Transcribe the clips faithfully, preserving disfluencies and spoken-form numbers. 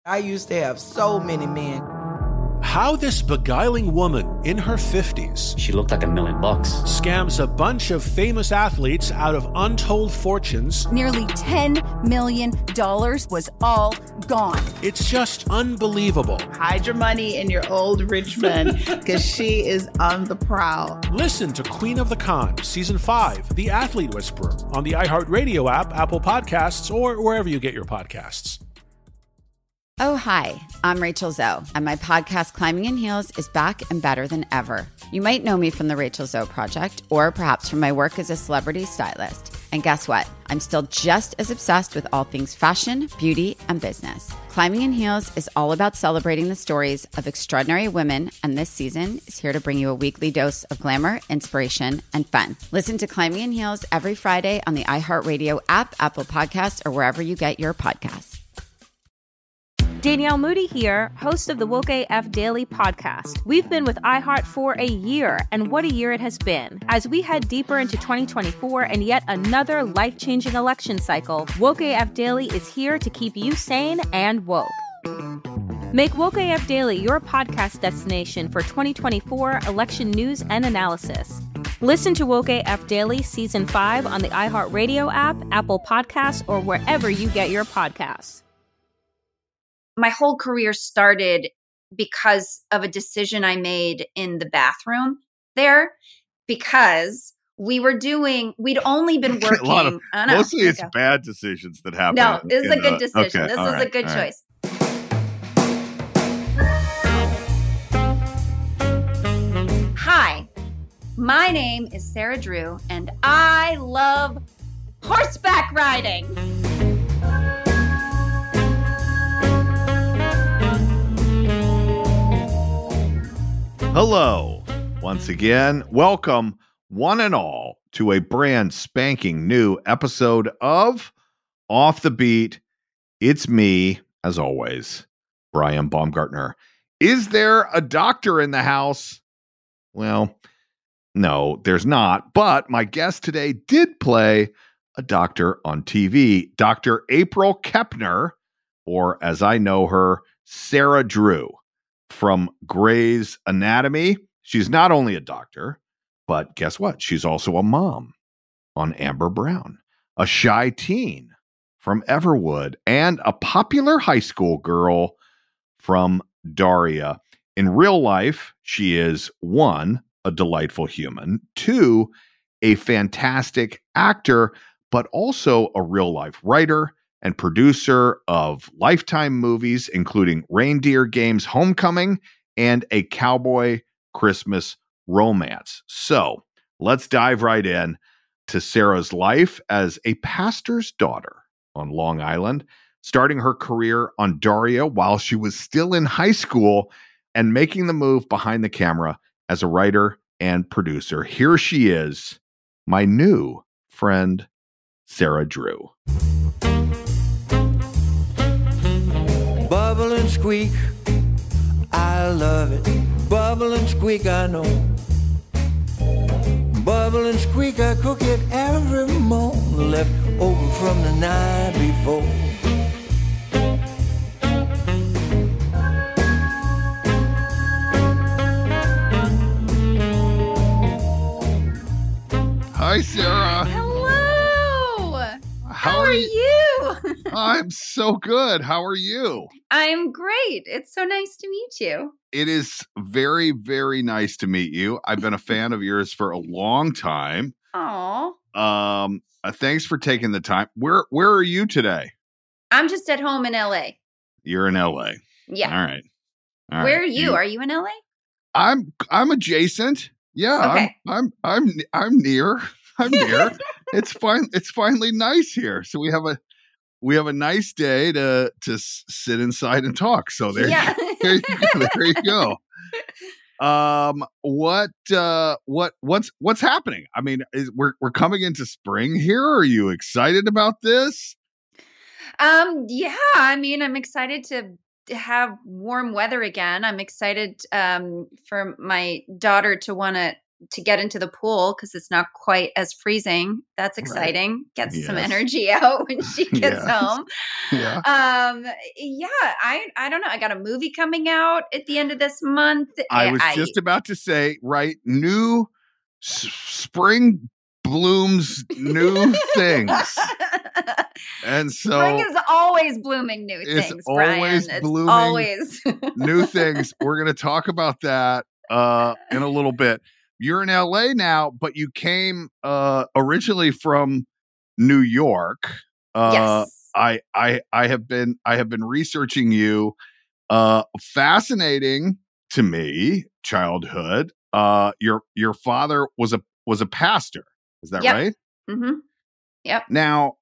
I used to have so many men. How this beguiling woman in her fifties, she looked like a million bucks, scams a bunch of famous athletes out of untold fortunes. Nearly ten million dollars was all gone. It's just unbelievable. Hide your money in your old rich men, because she is on the prowl. Listen to Queen of the Con, Season five, The Athlete Whisperer, on the iHeartRadio app, Apple Podcasts, or wherever you get your podcasts. Oh, hi, I'm Rachel Zoe, and my podcast, Climbing in Heels, is back and better than ever. You might know me from the Rachel Zoe Project, or perhaps from my work as a celebrity stylist. And guess what? I'm still just as obsessed with all things fashion, beauty, and business. Climbing in Heels is all about celebrating the stories of extraordinary women, and this season is here to bring you a weekly dose of glamour, inspiration, and fun. Listen to Climbing in Heels every Friday on the iHeartRadio app, Apple Podcasts, or wherever you get your podcasts. Danielle Moody here, host of the Woke A F Daily podcast. We've been with iHeart for a year, and what a year it has been. As we head deeper into twenty twenty-four and yet another life-changing election cycle, Woke A F Daily is here to keep you sane and woke. Make Woke A F Daily your podcast destination for twenty twenty-four election news and analysis. Listen to Woke A F Daily Season five on the iHeartRadio app, Apple Podcasts, or wherever you get your podcasts. My whole career started because of a decision I made in the bathroom there, because we were doing, wed only been working. a lot of, oh, no, mostly it's bad decisions that happen. No, this is a good uh, decision. Okay, this is right, a good choice. Right. Hi, my name is Sarah Drew, and I love horseback riding. Hello, once again, welcome one and all to a brand spanking new episode of Off the Beat. It's me, as always, Brian Baumgartner. Is there a doctor in the house? Well, no, there's not, but my guest today did play a doctor on T V, Doctor April Kepner, or as I know her, Sarah Drew. From Grey's Anatomy. She's not only a doctor, but guess what? She's also a mom on Amber Brown, a shy teen from Everwood, and a popular high school girl from Daria. In real life, she is one, a delightful human, two, a fantastic actor, but also a real life writer and producer of Lifetime movies, including Reindeer Games Homecoming and A Cowboy Christmas Romance. So let's dive right in to Sarah's life as a pastor's daughter on Long Island, starting her career on Daria while she was still in high school and making the move behind the camera as a writer and producer. Here she is, my new friend, Sarah Drew. Bubble and squeak, I love it. Bubble and squeak, I know. Bubble and squeak, I cook it every morning, left over from the night before. Hi, Sarah. Hello. How, How are are you? you? I'm so good. How are you? I'm great. It's so nice to meet you. It is very, very nice to meet you. I've been a fan of yours for a long time. Aw. Um, uh, thanks for taking the time. Where Where are you today? I'm just at home in L A. You're in L A. Yeah. All right. All Where right. are you? You- Are you in L A? I'm I'm adjacent. Yeah. Okay. I'm I'm I'm I'm near. I'm near. It's fine. It's finally nice here. So we have a we have a nice day to to s- sit inside and talk. So there, Yeah. you, there you go. There you go. Um, what uh, what what's what's happening? I mean, is, we're we're coming into spring here. Are you excited about this? Um, yeah, I mean, I'm excited to have warm weather again. I'm excited um, for my daughter to want to to get into the pool because it's not quite as freezing. That's exciting. Right. Gets yes. some energy out when she gets yeah. home. Yeah. Um, yeah, I, I don't know. I got a movie coming out at the end of this month. I was I, just about to say, right, new s- spring blooms new things. And so spring is always blooming new it's things, always Brian. blooming it's always new things. We're going to talk about that uh, in a little bit. You're in L A now, but you came uh, originally from New York. Uh, yes. I I I have been I have been researching you. Uh, fascinating to me, childhood. Uh, your your father was a was a pastor. Is that yep. right? Mm-hmm. Yep. Now,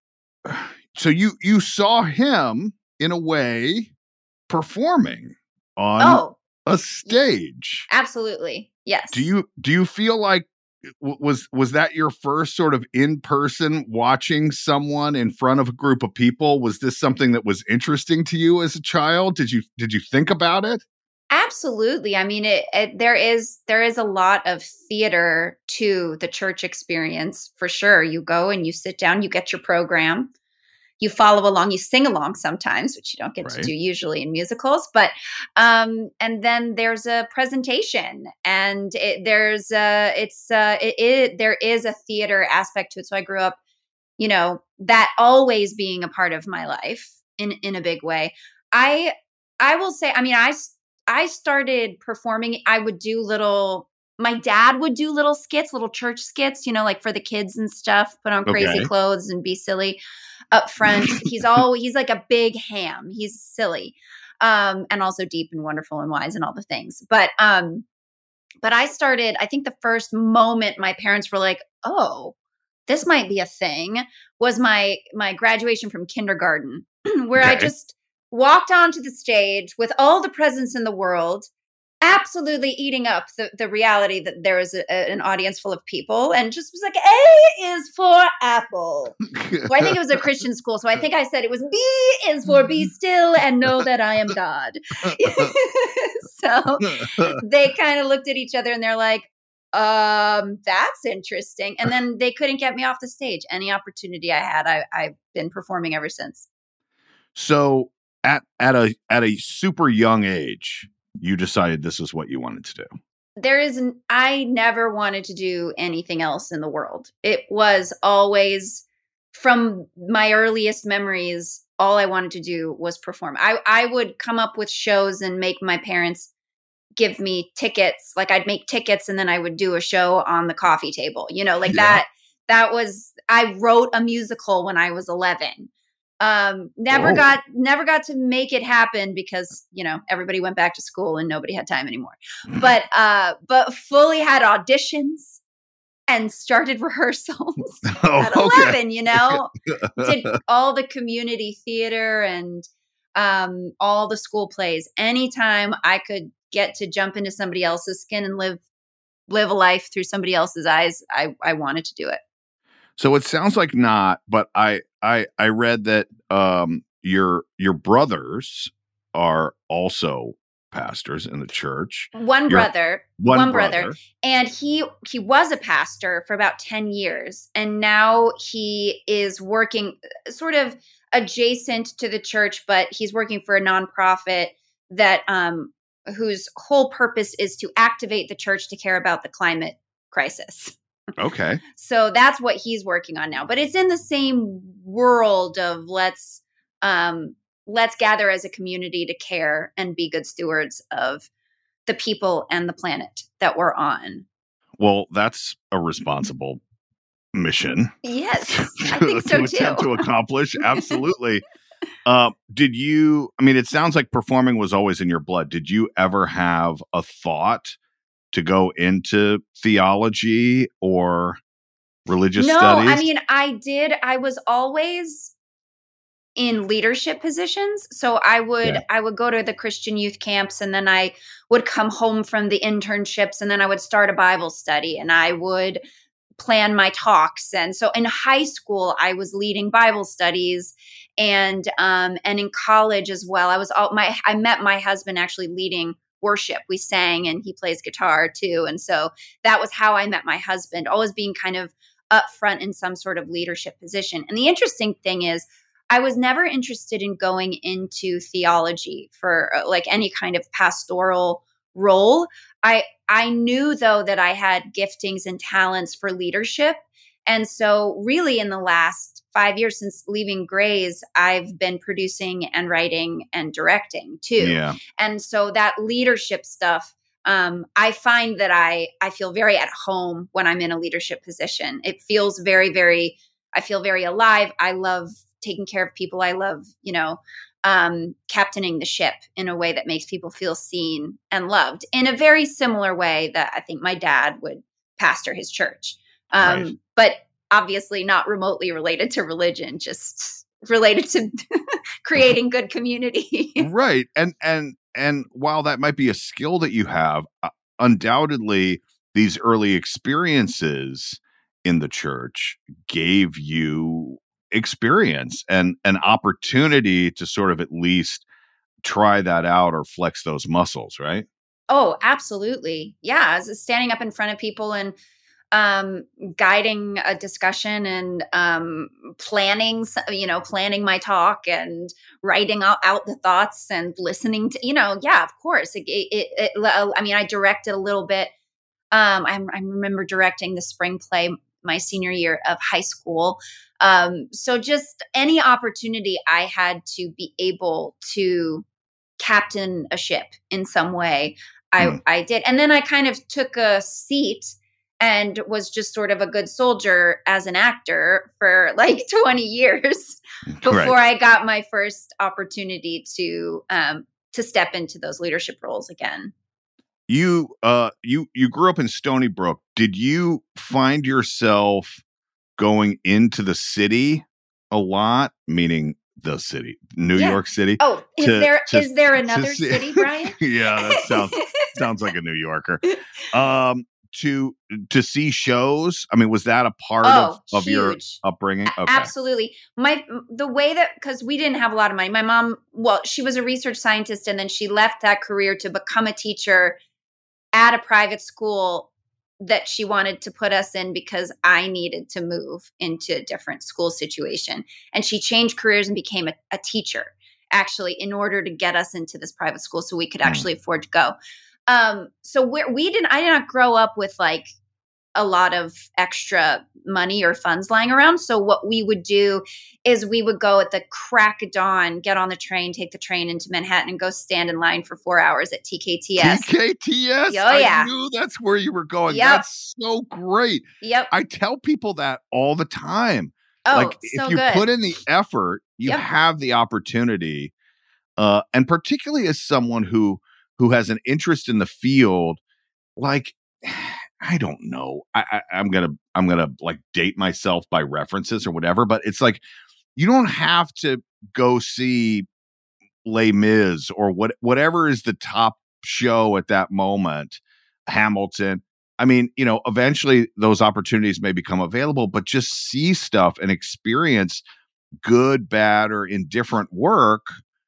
so you you saw him in a way performing on oh, a stage. Absolutely. Yes. Do you do you feel like was was that your first sort of in person watching someone in front of a group of people? Was this something that was interesting to you as a child? Did you did you think about it? Absolutely. I mean, it, it, there is there is a lot of theater to the church experience for sure. You go and you sit down, you get your program, you follow along, you sing along sometimes, which you don't get right. to do usually in musicals. But um, and then there's a presentation, and it, there's a it's uh, it, it there is a theater aspect to it. So I grew up, you know, that always being a part of my life in in a big way. I I will say, I mean, I. I started performing. I would do little, my dad would do little skits, little church skits, you know, like for the kids and stuff, put on crazy okay. clothes and be silly up front. He's all, he's like a big ham. He's silly. Um, and also deep and wonderful and wise and all the things. But, um, but I started, I think the first moment my parents were like, oh, this might be a thing, was my, my graduation from kindergarten where okay. I just walked onto the stage with all the presents in the world, absolutely eating up the, the reality that there was a, a, an audience full of people, and just was like, A is for apple. Well, I think it was a Christian school, so I think I said it was B is for be still and know that I am God. So they kind of looked at each other and they're like, um, that's interesting. And then they couldn't get me off the stage. Any opportunity I had, I, I've been performing ever since. So At at a at a super young age, you decided this is what you wanted to do. There is an, I never wanted to do anything else in the world. It was always, from my earliest memories, all I wanted to do was perform. I, I would come up with shows and make my parents give me tickets. Like I'd make tickets and then I would do a show on the coffee table. You know, like yeah. that. That was, I wrote a musical when I was eleven. Um, never Whoa. got, never got to make it happen because, you know, everybody went back to school and nobody had time anymore, but, uh, but fully had auditions and started rehearsals oh, at eleven, okay. you know, did all the community theater and, um, all the school plays. Anytime I could get to jump into somebody else's skin and live, live a life through somebody else's eyes, I, I wanted to do it. So it sounds like not, but I I I read that um, your your brothers are also pastors in the church. One your, brother, one, one brother. brother, and he he was a pastor for about ten years, and now he is working sort of adjacent to the church, but he's working for a nonprofit that um, whose whole purpose is to activate the church to care about the climate crisis. Okay. So that's what he's working on now. But it's in the same world of let's um, let's gather as a community to care and be good stewards of the people and the planet that we're on. Well, that's a responsible mission. Yes, I think so to too. Attempt to accomplish. Absolutely. uh, did you, I mean, it sounds like performing was always in your blood. Did you ever have a thought to go into theology or religious no, studies? No, I mean, I did. I was always in leadership positions. So I would, yeah. I would go to the Christian youth camps, and then I would come home from the internships, and then I would start a Bible study, and I would plan my talks. And so in high school, I was leading Bible studies, and, um, and in college as well. I was all my, I met my husband actually leading worship. We sang, and he plays guitar too. And so that was how I met my husband, always being kind of up front in some sort of leadership position. And the interesting thing is, I was never interested in going into theology for uh, like any kind of pastoral role. I I knew though that I had giftings and talents for leadership. And so really in the last five years since leaving Grey's, I've been producing and writing and directing too. Yeah. And so that leadership stuff, um, I find that I, I feel very at home when I'm in a leadership position. It feels very, very, I feel very alive. I love taking care of people. I love, you know, um, captaining the ship in a way that makes people feel seen and loved in a very similar way that I think my dad would pastor his church. Um, Right. But obviously not remotely related to religion, just related to creating good community. Right. And and and while that might be a skill that you have, uh, undoubtedly these early experiences in the church gave you experience and an opportunity to sort of at least try that out or flex those muscles, right? Oh, absolutely. Yeah. As standing up in front of people and um, guiding a discussion and um, planning, s- you know, planning my talk and writing out, out the thoughts and listening to, you know, yeah, of course. It, it, it, it- I mean, I directed a little bit. Um, I, I remember directing the spring play my senior year of high school. Um, so just any opportunity I had to be able to captain a ship in some way, I, Mm. I did. And then I kind of took a seat and was just sort of a good soldier as an actor for like twenty years before Right. I got my first opportunity to um, to step into those leadership roles again. You uh you you grew up in Stony Brook. Did you find yourself going into the city a lot, meaning the city, New Yeah. York City? Oh, is To- there to- is there to another see- city, Brian? Yeah, that sounds sounds like a New Yorker. Um to to see shows. I mean, was that a part of, Oh, of your huge. upbringing? A- Okay. Absolutely. My the way that because we didn't have a lot of money. My mom, well, she was a research scientist, and then she left that career to become a teacher at a private school that she wanted to put us in because I needed to move into a different school situation. And she changed careers and became a, a teacher, actually, in order to get us into this private school so we could Hmm. actually afford to go. Um, so we we didn't. I did not grow up with like a lot of extra money or funds lying around. So what we would do is we would go at the crack of dawn, get on the train, take the train into Manhattan, and go stand in line for four hours at T K T S. T K T S. Oh, yeah. I knew that's where you were going. Yep. That's so great. Yep. I tell people that all the time. Oh, like so if you good. put in the effort, you Yep. have the opportunity. Uh, and particularly as someone who who has an interest in the field, like I don't know. I, I I'm gonna I'm gonna like date myself by references or whatever, but it's like you don't have to go see Les Mis or what whatever is the top show at that moment, Hamilton. I mean, you know, eventually those opportunities may become available, but just see stuff and experience good, bad, or indifferent work.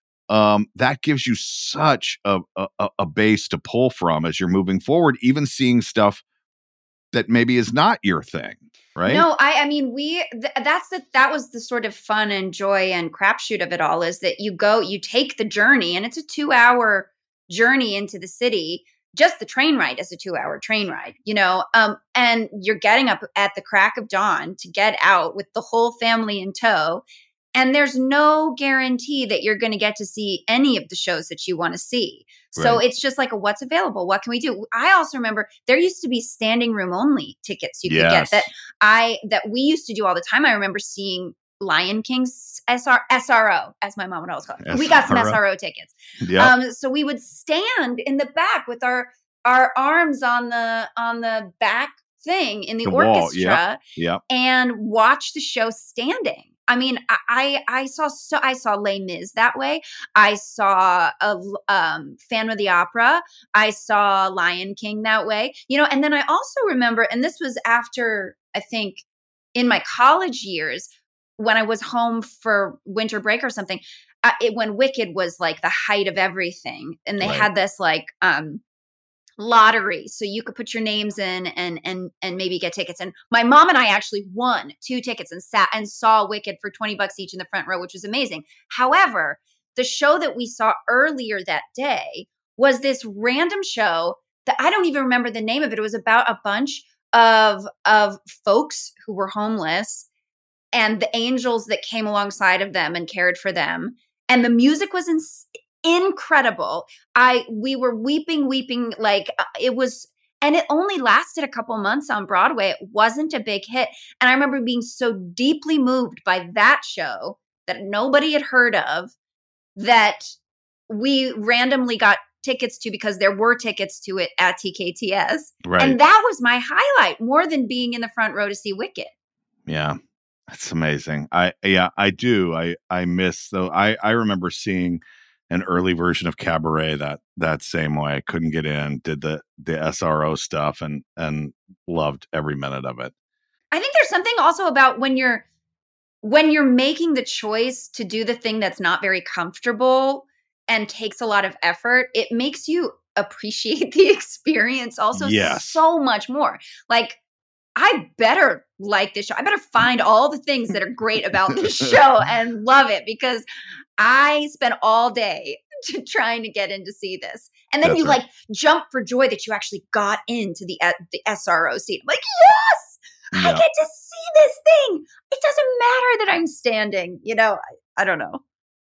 Um, that gives you such a, a a base to pull from as you're moving forward, even seeing stuff that maybe is not your thing, right? No, I, I mean, we, th- that's the, that was the sort of fun and joy and crapshoot of it all is that you go, you take the journey and it's a two hour journey into the city. Just the train ride is a two hour train ride, you know, um, and you're getting up at the crack of dawn to get out with the whole family in tow. And there's no guarantee that you're going to get to see any of the shows that you want to see. So Right. it's just like, a, what's available? What can we do? I also remember there used to be standing room only tickets you could Yes. get that I, that we used to do all the time. I remember seeing Lion King's S R, S R O, as my mom would always call it. We got some S R O. S R O tickets. Yeah. Um, so we would stand in the back with our, our arms on the, on the back thing in the, The wall, orchestra yeah. and watch the show standing. I mean, I, I I saw so I saw Les Mis that way. I saw a um, Phantom of the Opera. I saw Lion King that way. You know, and then I also remember, and this was after I think in my college years when I was home for winter break or something. uh, it, when Wicked was like the height of everything, and they Right. had this like um, lottery, so you could put your names in and and and maybe get tickets. And my mom and I actually won two tickets and sat and saw Wicked for twenty bucks each in the front row, which was amazing. However, the show that we saw earlier that day was this random show that I don't even remember the name of it. It was about a bunch of of folks who were homeless and the angels that came alongside of them and cared for them. And the music was in- incredible. I we were weeping, weeping like uh, it was, and it only lasted a couple months on Broadway. It wasn't a big hit. And I remember being so deeply moved by that show that nobody had heard of, that we randomly got tickets to because there were tickets to it at T K T S. Right. And that was my highlight, more than being in the front row to see Wicked. Yeah. That's amazing. I yeah, I do. I I miss though. I I remember seeing an early version of Cabaret that that same way. I couldn't get in, did the the S R O stuff and and loved every minute of it. I think there's something also about when you're when you're making the choice to do the thing that's not very comfortable and takes a lot of effort, it makes you appreciate the experience also Yes. so much more. Like, I better like this show. I better find all the things that are great about this show and love it, because I spent all day to trying to get in to see this. And then That's you right. like jump for joy that you actually got into the uh, the S R O seat. I'm like, yes, I Yeah. get to see this thing. It doesn't matter that I'm standing. You know, I, I don't know.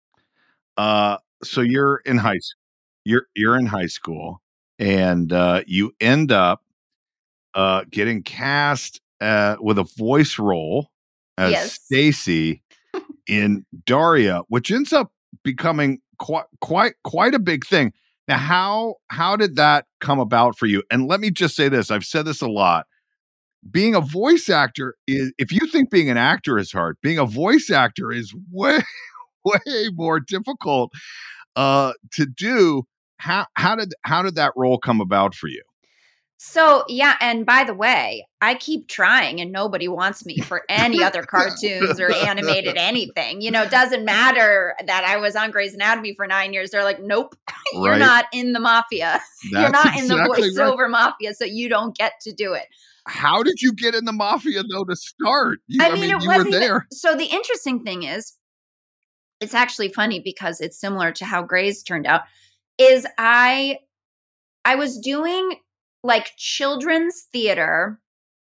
Uh so you're in high school. You're you're in high school and uh you end up uh getting cast uh with a voice role as Yes. Stacy in Daria, which ends up becoming quite quite quite a big thing. Now, how how did that come about for you? And let me just say this, I've said this a lot. Being a voice actor is, if you think being an actor is hard, being a voice actor is way, way more difficult uh, to do. How how did how did that role come about for you? So, yeah. And by the way, I keep trying and nobody wants me for any other cartoons or animated anything. You know, it doesn't matter that I was on Grey's Anatomy for nine years. They're like, nope, you're Right. not in the mafia. You're That's not in the exactly right. voiceover mafia, so you don't get to do it. How did you get in the mafia though to start? You, I mean, it you were wasn't even- there. So the interesting thing is, it's actually funny because it's similar to how Grey's turned out, is I, I was doing like children's theater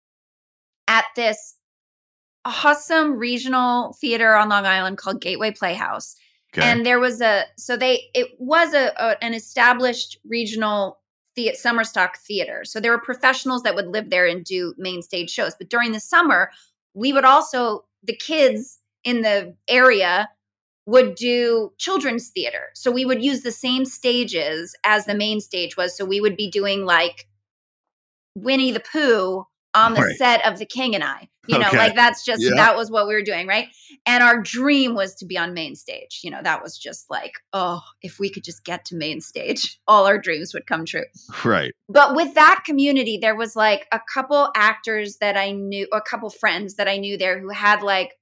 at this awesome regional theater on Long Island called Gateway Playhouse. Okay. And there was a, so they, it was a, a an established regional the- summer stock theater. So there were professionals that would live there and do main stage shows. But during the summer, we would also, the kids in the area would do children's theater. So we would use the same stages as the main stage was. So we would be doing like Winnie the Pooh on the Right. set of The King and I. You know, Okay. like that's just, Yeah. that was what we were doing, right? And our dream was to be on main stage. You know, that was just like, oh, if we could just get to main stage, all our dreams would come true. Right. But with that community, there was like a couple actors that I knew, a couple friends that I knew there who had like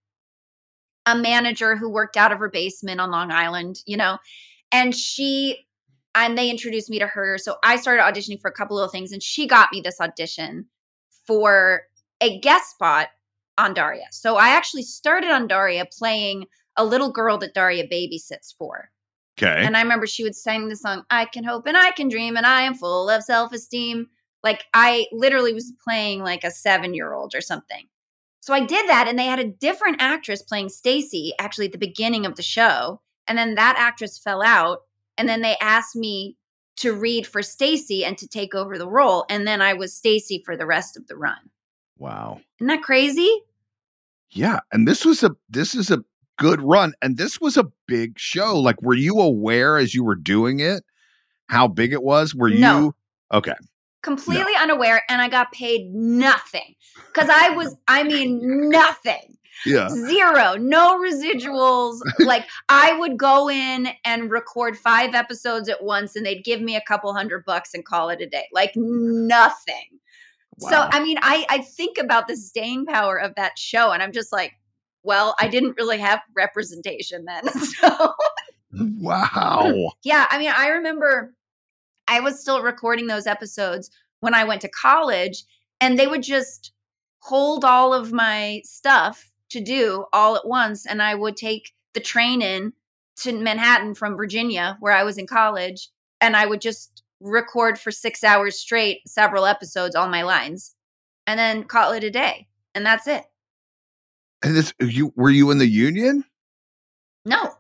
a manager who worked out of her basement on Long Island, you know, and she, and they introduced me to her. So I started auditioning for a couple of things and she got me this audition for a guest spot on Daria. So I actually started on Daria playing a little girl that Daria babysits for. Okay. And I remember she would sing the song, I can hope and I can dream and I am full of self-esteem. Like I literally was playing like a seven-year-old or something. So I did that and they had a different actress playing Stacy actually at the beginning of the show. And then that actress fell out and then they asked me to read for Stacy and to take over the role. And then I was Stacy for the rest of the run. Wow. Isn't that crazy? Yeah. And this was a this is a good run. And this was a big show. Like, were you aware as you were doing it how big it was? Were No. you okay? Completely unaware. And I got paid nothing because I was, I mean, nothing. Yeah. Zero, no residuals. Like I would go in and record five episodes at once and they'd give me a couple hundred bucks and call it a day. Like nothing. So, Wow. I mean, I, I think about the staying power of that show and I'm just like, well, I didn't really have representation then. So Wow. Yeah. I mean, I remember I was still recording those episodes when I went to college, and they would just hold all of my stuff to do all at once. And I would take the train in to Manhattan from Virginia, where I was in college, and I would just record for six hours straight, several episodes, all my lines, and then call it a day. And that's it. And this, you were you in the union? No,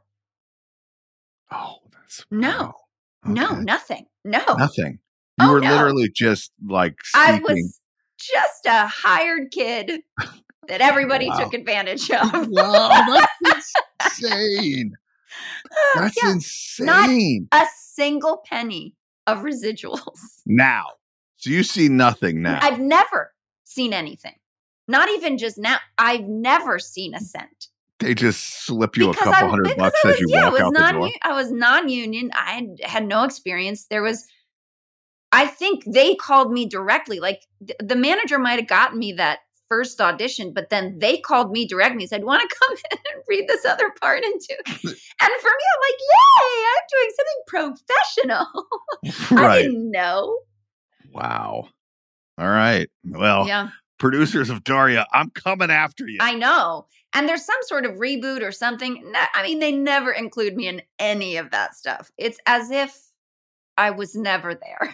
Oh, that's no, wow. no, Okay. nothing. No, Nothing. You Oh, were no. literally just like I seeking. was just a hired kid that everybody Wow. took advantage of. Wow, that's insane. That's Yeah. insane. A single penny of residuals. Now, so you see nothing now. I've never seen anything. Not even just now. I've never seen a cent. They just slip you Because a couple I, hundred because bucks I as was, you yeah, I walk was out the non, door. I was non-union. I had, had no experience. There was, I think they called me directly. Like th- the manager might have gotten me that first audition, but then they called me directly and said, "Want to come in and read this other part into?" And for me, I'm like, "Yay! I'm doing something professional." I Right. didn't know. Wow. All right. Well, Yeah, producers of Daria, I'm coming after you. I know. And there's some sort of reboot or something. No- I mean, they never include me in any of that stuff. It's as if I was never there.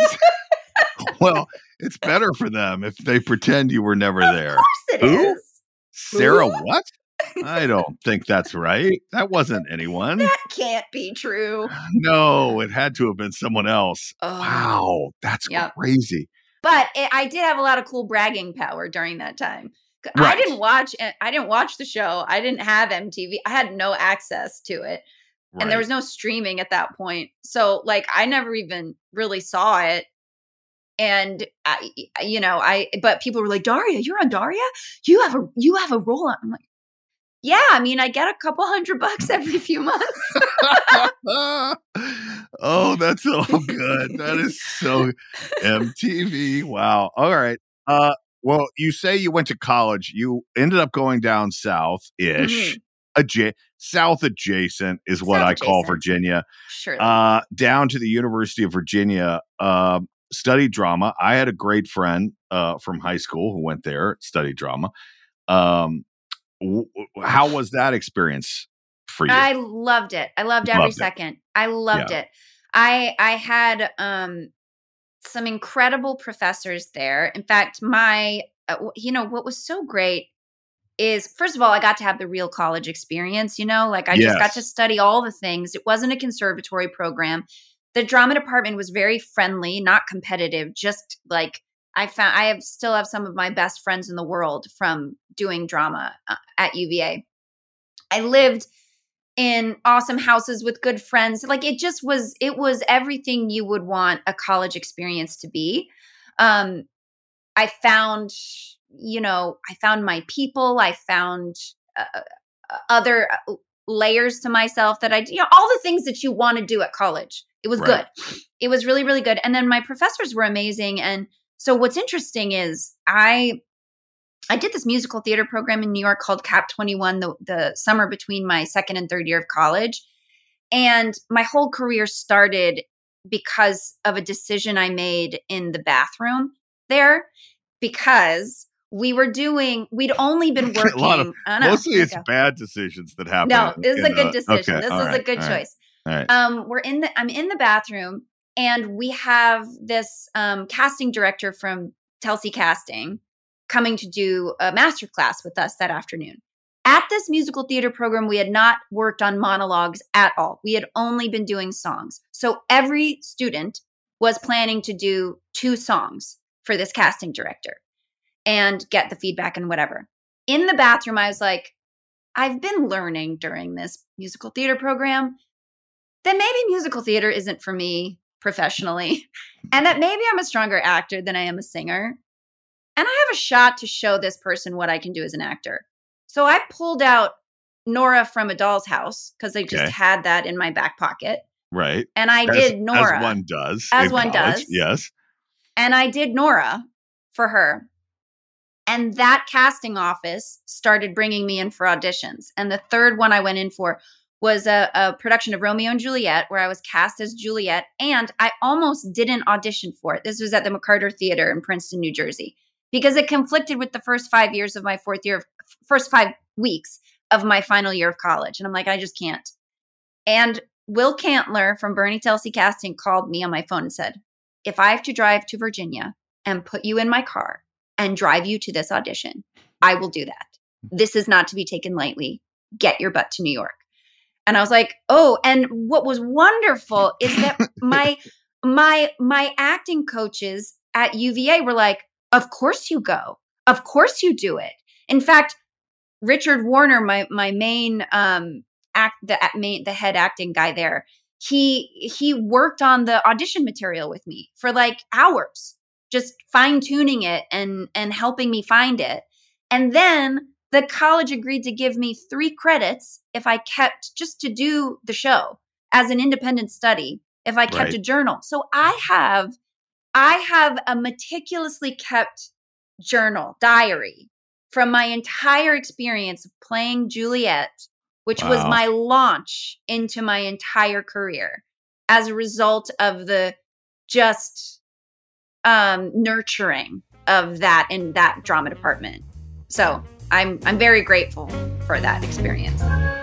Well, it's better for them if they pretend you were never there. Of course it Who? is. Sarah, what? I don't think that's right. That wasn't anyone. That can't be true. No, it had to have been someone else. Oh. Wow, that's Yep. crazy. But it, I did have a lot of cool bragging power during that time. I Right. didn't watch. I didn't watch the show. I didn't have M T V. I had no access to it, and there Right. was no streaming at that point. So, like, I never even really saw it. And I, you know, I. But people were like, "Daria, you're on Daria. You have a you have a role." I'm like, "Yeah, I mean, I get a couple hundred bucks every few months." Oh, that's so good. That is so M T V. Wow. All right. Uh, well, you say you went to college. You ended up going down south-ish. Mhm. Adja- south adjacent is what South I call adjacent. Virginia. Surely. Uh, down to the University of Virginia. Uh, studied drama. I had a great friend uh, from high school who went there, studied drama. Um, w- w- how was that experience for you? I loved it. I loved every Loved it. second. I loved Yeah. it. I I had um some incredible professors there. In fact, my uh, w- you know what was so great is, first of all, I got to have the real college experience, you know, like I just got Yes. to study all the things. It wasn't a conservatory program. The drama department was very friendly, not competitive, just like I found I have still have some of my best friends in the world from doing drama uh, at U V A. I lived in awesome houses with good friends. Like it just was, it was everything you would want a college experience to be. Um, I found, you know, I found my people. I found uh, uh, other uh, layers to myself that I, you know, all the things that you want to do at college. It was Right. good. It was really, really good. And then my professors were amazing. And so what's interesting is I, I did this musical theater program in New York called Cap twenty-one, the, the summer between my second and third year of college. And my whole career started because of a decision I made in the bathroom there, because we were doing, we'd only been A working. lot of- I know, Mostly it's okay. bad decisions that happen. No, in- this is in a good the- decision. okay, This all is a right, good all right, choice. All right. Um, we're in the, I'm in the bathroom, and we have this um, casting director from Telsey Casting coming to do a master class with us that afternoon. At this musical theater program, we had not worked on monologues at all. We had only been doing songs. So every student was planning to do two songs for this casting director and get the feedback and whatever. In the bathroom, I was like, I've been learning during this musical theater program that maybe musical theater isn't for me professionally, and that maybe I'm a stronger actor than I am a singer. And I have a shot to show this person what I can do as an actor. So I pulled out Nora from A Doll's House because I just Okay. had that in my back pocket. Right. And I As- did Nora. As one does. As in one college. does. Yes. And I did Nora for her. And that casting office started bringing me in for auditions. And the third one I went in for was a, a production of Romeo and Juliet, where I was cast as Juliet, and I almost didn't audition for it. This was at the McCarter Theater in Princeton, New Jersey, because it conflicted with the first five years of my fourth year, of, first five weeks of my final year of college. And I'm like, I just can't. And Will Cantler from Bernie Telsey Casting called me on my phone and said, if I have to drive to Virginia and put you in my car and drive you to this audition, I will do that. This is not to be taken lightly. Get your butt to New York. And I was like, oh, and what was wonderful is that my my my acting coaches at U V A were like, of course you go. Of course you do it. In fact, Richard Warner, my my main um act the main the head acting guy there, he he worked on the audition material with me for like hours, just fine-tuning it and and helping me find it. And then the college agreed to give me three credits if I kept just to do the show as an independent study, if I kept Right. a journal. So I have, I have a meticulously kept journal, diary from my entire experience of playing Juliet, which was Wow. my launch into my entire career as a result of the just um, nurturing of that in that drama department. So I'm I'm very grateful for that experience.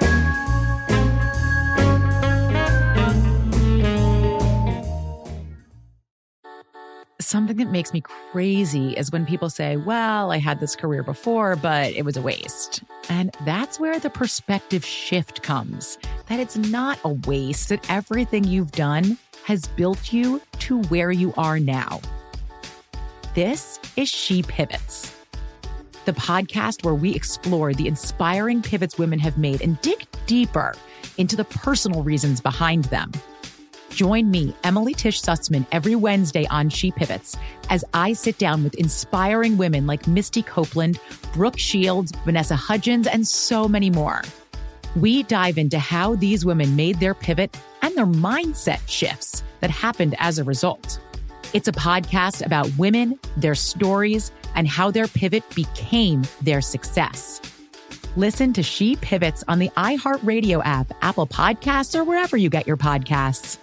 Something that makes me crazy is when people say, well, I had this career before, but it was a waste. And that's where the perspective shift comes, that it's not a waste, that everything you've done has built you to where you are now. This is She Pivots, the podcast where we explore the inspiring pivots women have made and dig deeper into the personal reasons behind them. Join me, Emily Tish Sussman, every Wednesday on She Pivots as I sit down with inspiring women like Misty Copeland, Brooke Shields, Vanessa Hudgens, and so many more. We dive into how these women made their pivot and their mindset shifts that happened as a result. It's a podcast about women, their stories, and how their pivot became their success. Listen to She Pivots on the iHeartRadio app, Apple Podcasts, or wherever you get your podcasts.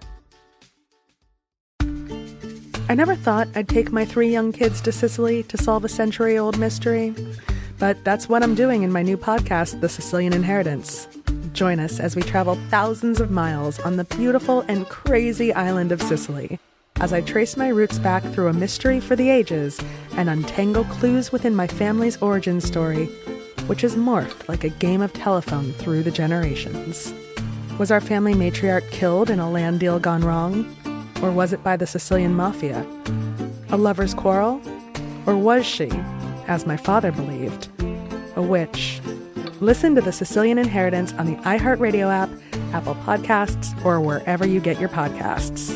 I never thought I'd take my three young kids to Sicily to solve a century-old mystery. But that's what I'm doing in my new podcast, The Sicilian Inheritance. Join us as we travel thousands of miles on the beautiful and crazy island of Sicily, as I trace my roots back through a mystery for the ages and untangle clues within my family's origin story, which has morphed like a game of telephone through the generations. Was our family matriarch killed in a land deal gone wrong? Or was it by the Sicilian mafia? A lover's quarrel? Or was she, as my father believed, a witch? Listen to The Sicilian Inheritance on the iHeartRadio app, Apple Podcasts, or wherever you get your podcasts.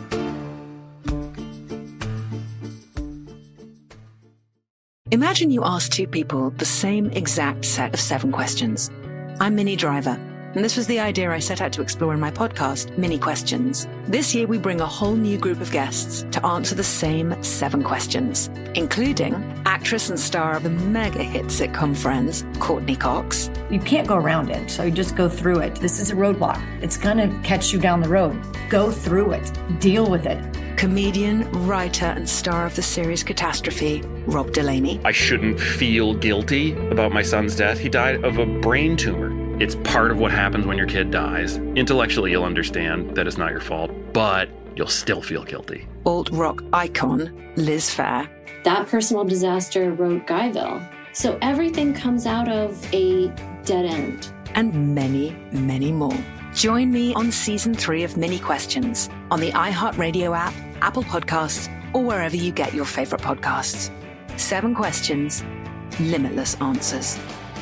Imagine you ask two people the same exact set of seven questions. I'm Minnie Driver, and this was the idea I set out to explore in my podcast, Mini Questions. This year, we bring a whole new group of guests to answer the same seven questions, including actress and star of the mega hit sitcom Friends, Courtney Cox. You can't go around it, so you just go through it. This is a roadblock. It's going to catch you down the road. Go through it. Deal with it. Comedian, writer, and star of the series Catastrophe, Rob Delaney. I shouldn't feel guilty about my son's death. He died of a brain tumor. It's part of what happens when your kid dies. Intellectually, you'll understand that it's not your fault, but you'll still feel guilty. Alt-rock icon, Liz Phair. That personal disaster wrote Guyville. So everything comes out of a dead end. And many, many more. Join me on season three of Mini Questions on the iHeartRadio app, Apple Podcasts, or wherever you get your favorite podcasts. Seven questions, limitless answers.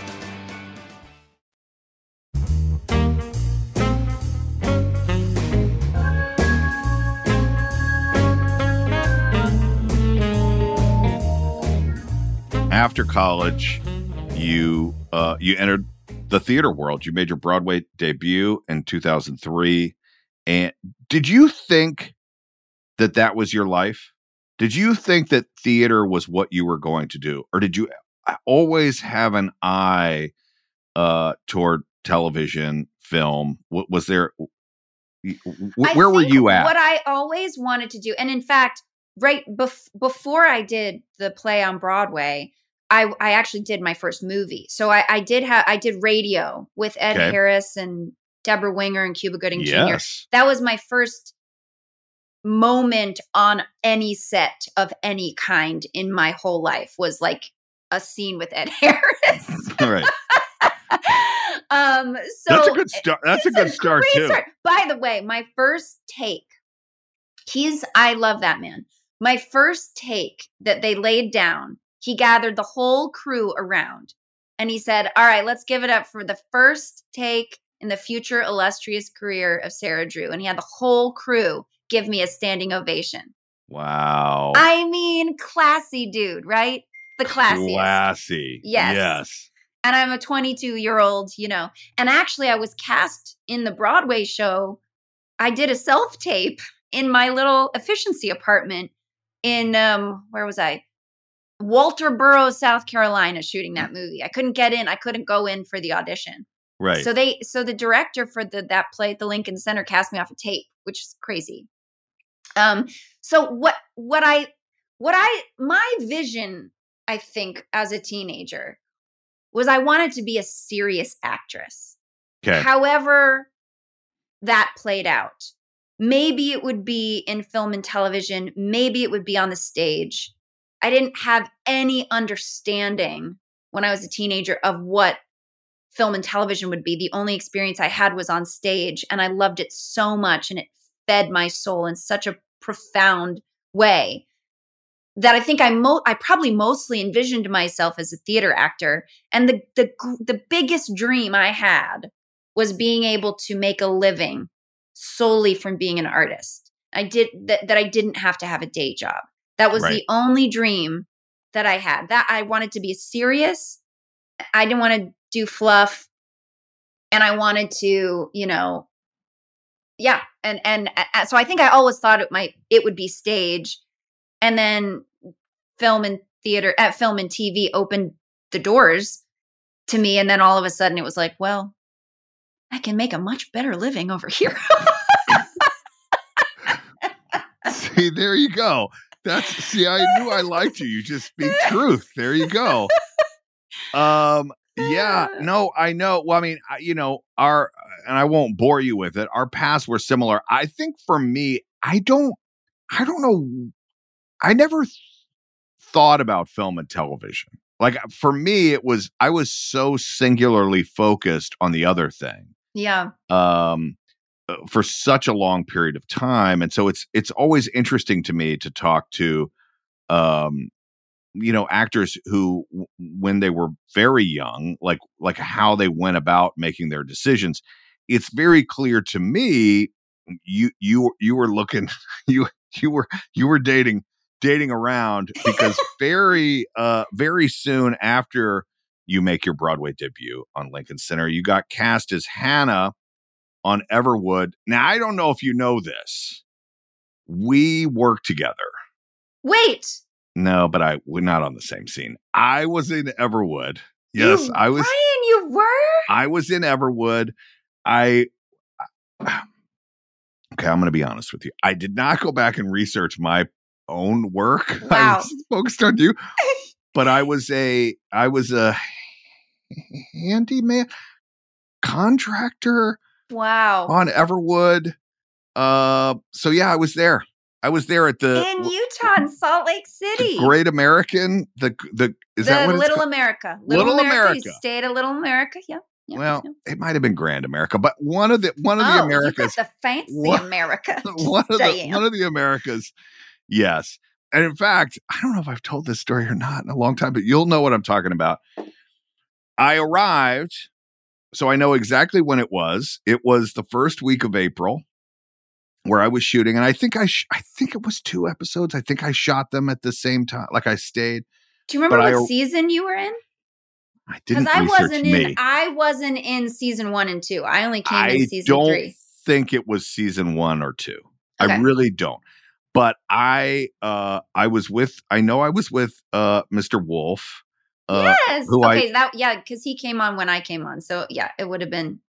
After college, you uh, you entered the theater world. You made your Broadway debut in two thousand three. And did you think that that was your life? Did you think that theater was what you were going to do? Or did you always have an eye uh, toward television, film? What was there? I Where were think you at? What I always wanted to do, and in fact, right bef- before I did the play on Broadway, I, I actually did my first movie. So I, I did have I did radio with Ed Okay. Harris and Deborah Winger and Cuba Gooding Junior Yes. That was my first moment on any set of any kind in my whole life, was like a scene with Ed Harris. All right. um, so That's a good start. That's a it's good start great too. start. By the way, my first take, he's, I love that man. My first take that they laid down, he gathered the whole crew around and he said, all right, let's give it up for the first take in the future illustrious career of Sarah Drew. And he had the whole crew give me a standing ovation. Wow. I mean, classy dude, right? The classiest. Classy. Yes. Yes. And I'm a twenty-two year old, you know, and actually I was cast in the Broadway show. I did a self tape in my little efficiency apartment in, um, where was I? Walterboro, South Carolina, shooting that movie. I couldn't get in. I couldn't go in for the audition. Right. So they, so the director for the, that play at the Lincoln Center cast me off a tape, which is crazy. Um, so what, what I, what I, my vision, I think as a teenager was I wanted to be a serious actress. Okay. However that played out, maybe it would be in film and television. Maybe it would be on the stage. I didn't have any understanding when I was a teenager of what film and television would be. The only experience I had was on stage, and I loved it so much, and it fed my soul in such a profound way that I think I mo- I probably mostly envisioned myself as a theater actor. And the the the biggest dream I had was being able to make a living solely from being an artist. I did that, that I didn't have to have a day job. That was Right. the only dream that I had. That I wanted to be serious. I didn't want to do fluff. And I wanted to, you know, yeah. And, and uh, so I think I always thought it might, it would be stage. And then film and theater, at uh, film and T V opened the doors to me. And then all of a sudden it was like, well, I can make a much better living over here. See, there you go. That's see, I knew I liked you. You just speak truth. There you go. Um, yeah, no, I know. Well, I mean, I, you know, our and I won't bore you with it. Our paths were similar. I think for me, I don't, I don't know. I never th- thought about film and television. Like for me, it was I was so singularly focused on the other thing. Yeah. Um. For such a long period of time. And so it's it's always interesting to me to talk to um you know actors who w- when they were very young, like like how they went about making their decisions. It's very clear to me you you you were looking you you were you were dating dating around because very uh very soon after you make your Broadway debut on Lincoln Center, you got cast as Hannah on Everwood. Now, I don't know if you know this. We worked together. Wait. No, but I we're not on the same scene. I was in Everwood. Yes, you, I was. Brian, you were? I was in Everwood. I. Okay, I'm going to be honest with you. I did not go back and research my own work. Wow. I was focused on you. But I was a. I was a handyman contractor. Wow. On Everwood. Uh, so yeah, I was there. I was there at the in Utah, in Salt Lake City. the Great American. The the is the that what Little it's America? Little, Little America. America. You stayed at Little America. Yeah. yeah well, yeah. it might have been Grand America, but one of the one of oh, the Americas, you got the fancy one, America. one of the one of the Americas. Yes, and in fact, I don't know if I've told this story or not in a long time, but you'll know what I'm talking about. I arrived. So I know exactly when it was. It was the first week of April where I was shooting. And I think I sh- I think it was two episodes. I think I shot them at the same time. Like I stayed. Do you remember but what I, season you were in? I didn't Because I research wasn't me. in I wasn't in season one and two. I only came I in season don't three. think it was season one or two. Okay. I really don't. But I uh I was with I know I was with uh Mister Wolf. Uh, yes. who Okay. I, that yeah, because he came on when I came on. So yeah, it would have been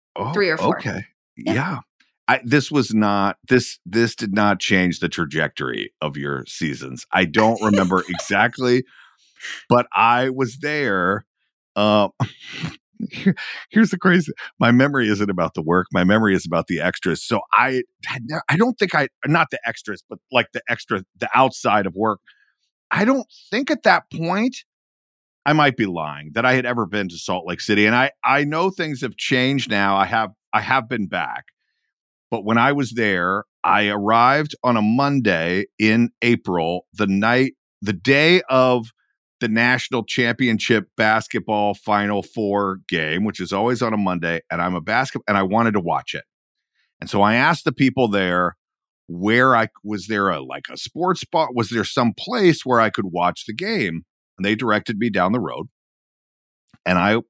Oh, three or four. Okay. Yeah. yeah. I, this was not, this, this did not change the trajectory of your seasons. I don't remember exactly, but I was there. Uh, here, here's the crazy, my memory isn't about the work. My memory is about the extras. So I had, I don't think I, not the extras, but like the extra, the outside of work. I don't think at that point, I might be lying, that I had ever been to Salt Lake City. And I, I know things have changed now. I have, I have been back. But when I was there, I arrived on a Monday in April, the night, the day of the national championship basketball Final Four game, which is always on a Monday. And I'm a basketball, and I wanted to watch it. And so I asked the people there where I was there, a, like a sports spot, was there some place where I could watch the game? And they directed me down the road. And I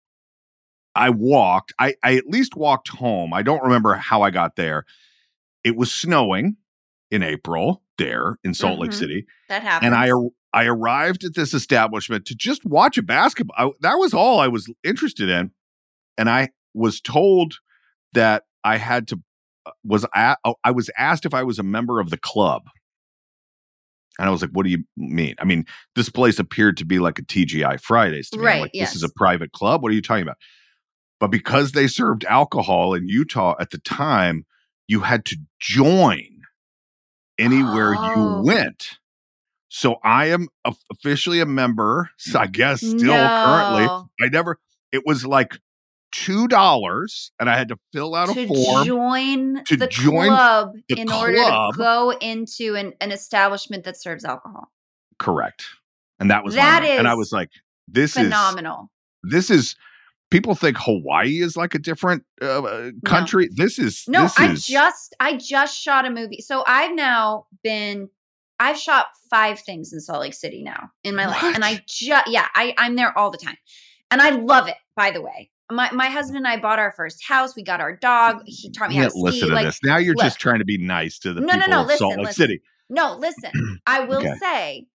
I walked, I, I at least walked home. I don't remember how I got there. It was snowing in April there in Salt mm-hmm. Lake City. That happened. And I I arrived at this establishment to just watch a basketball. I, that was all I was interested in. And I was told that I had to, was a, I was asked if I was a member of the club. And I was like, what do you mean? I mean, this place appeared to be like a T G I Fridays to me. Right, like, yes. This is a private club. What are you talking about? But because they served alcohol in Utah at the time, you had to join anywhere oh. you went. So I am officially a member, so I guess still no. currently. I never, it was like two dollars and I had to fill out to a form. Join to the join club the in club. order to go into an, an establishment that serves alcohol. Correct. And that was that my, is and I was like, this phenomenal. is, this is, people think Hawaii is like a different uh, country. No. This is, no, this I is, just, I just shot a movie. So I've now been, I've shot five things in Salt Lake City now in my What? life. And I just, yeah, I, I'm there all the time. And I love it, by the way. My my husband and I bought our first house. We got our dog. He taught me you how can't to listen ski. to Like, this. Now you're look, just trying to be nice to the no, people no, no, of listen, Salt Lake listen. City. No, listen. I will Okay. say,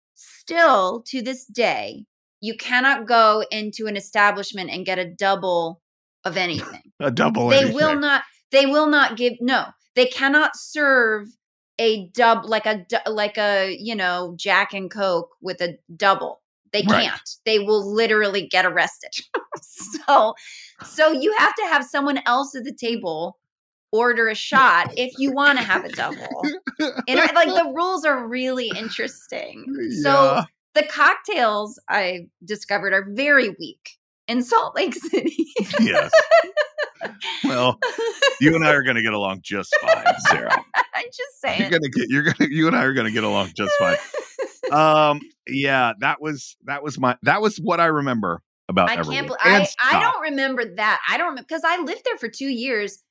still to this day, you cannot go into an establishment and get a double of anything. A double They anything. will not. They will not give. No, they cannot serve a dub like a du- like a you know Jack and Coke with a double. They Right. can't. They will literally get arrested. so, so you have to have someone else at the table order a shot if you want to have a double. And I, like the rules are really interesting. Yeah. So the cocktails I discovered are very weak in Salt Lake City. Yes. Well, you and I are going to get along just fine, Sarah. I'm just saying. You're gonna get. You're gonna. You and I are going to get along just fine. Um. Yeah. That was. That was my. That was what I remember about I Everwood. can't. Believe, And I I Scott. don't remember that. I don't remember because I lived there for two years,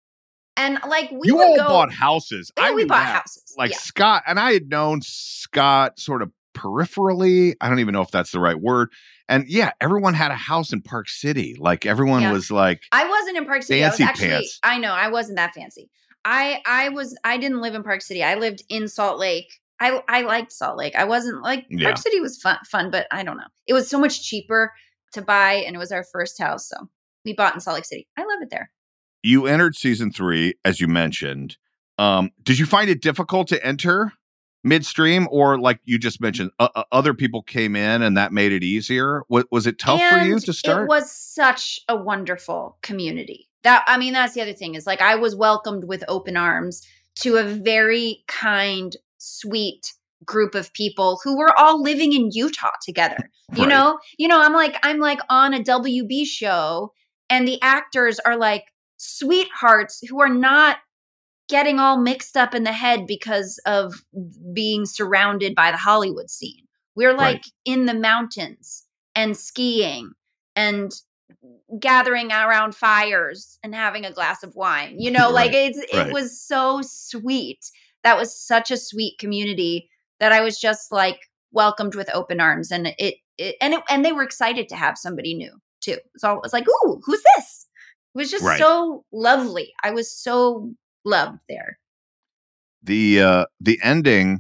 and like we You would all go, bought houses. Yeah, I we knew bought that. houses. Like yeah. Scott, and I had known Scott sort of peripherally. I don't even know if that's the right word. And yeah, everyone had a house in Park City. Like everyone Yeah. was like, I wasn't in Park City. Fancy I was actually. pants. I know I wasn't that fancy. I I was. I didn't live in Park City. I lived in Salt Lake. I I liked Salt Lake. I wasn't like Yeah. Park City was fun fun, but I don't know. It was so much cheaper to buy, and it was our first house, so we bought in Salt Lake City. I love it there. you entered season three, as you mentioned. Um, did you find it difficult to enter midstream, or like you just mentioned, uh, uh, other people came in and that made it easier? Was, was it tough for you And to start? It was such a wonderful community. That I mean, that's the other thing is like I was welcomed with open arms to a very kind, sweet group of people who were all living in Utah together. You Right. know, you know, I'm like I'm like on a W B show, and the actors are like sweethearts who are not getting all mixed up in the head because of being surrounded by the Hollywood scene. We're like Right. in the mountains and skiing and gathering around fires and having a glass of wine. You know, like Right, it's right. it was so sweet. That was such a sweet community that I was just like welcomed with open arms, and it, it and it, and they were excited to have somebody new too. So it was like, ooh, who's this? It was just Right. so lovely. I was so loved there. the uh the ending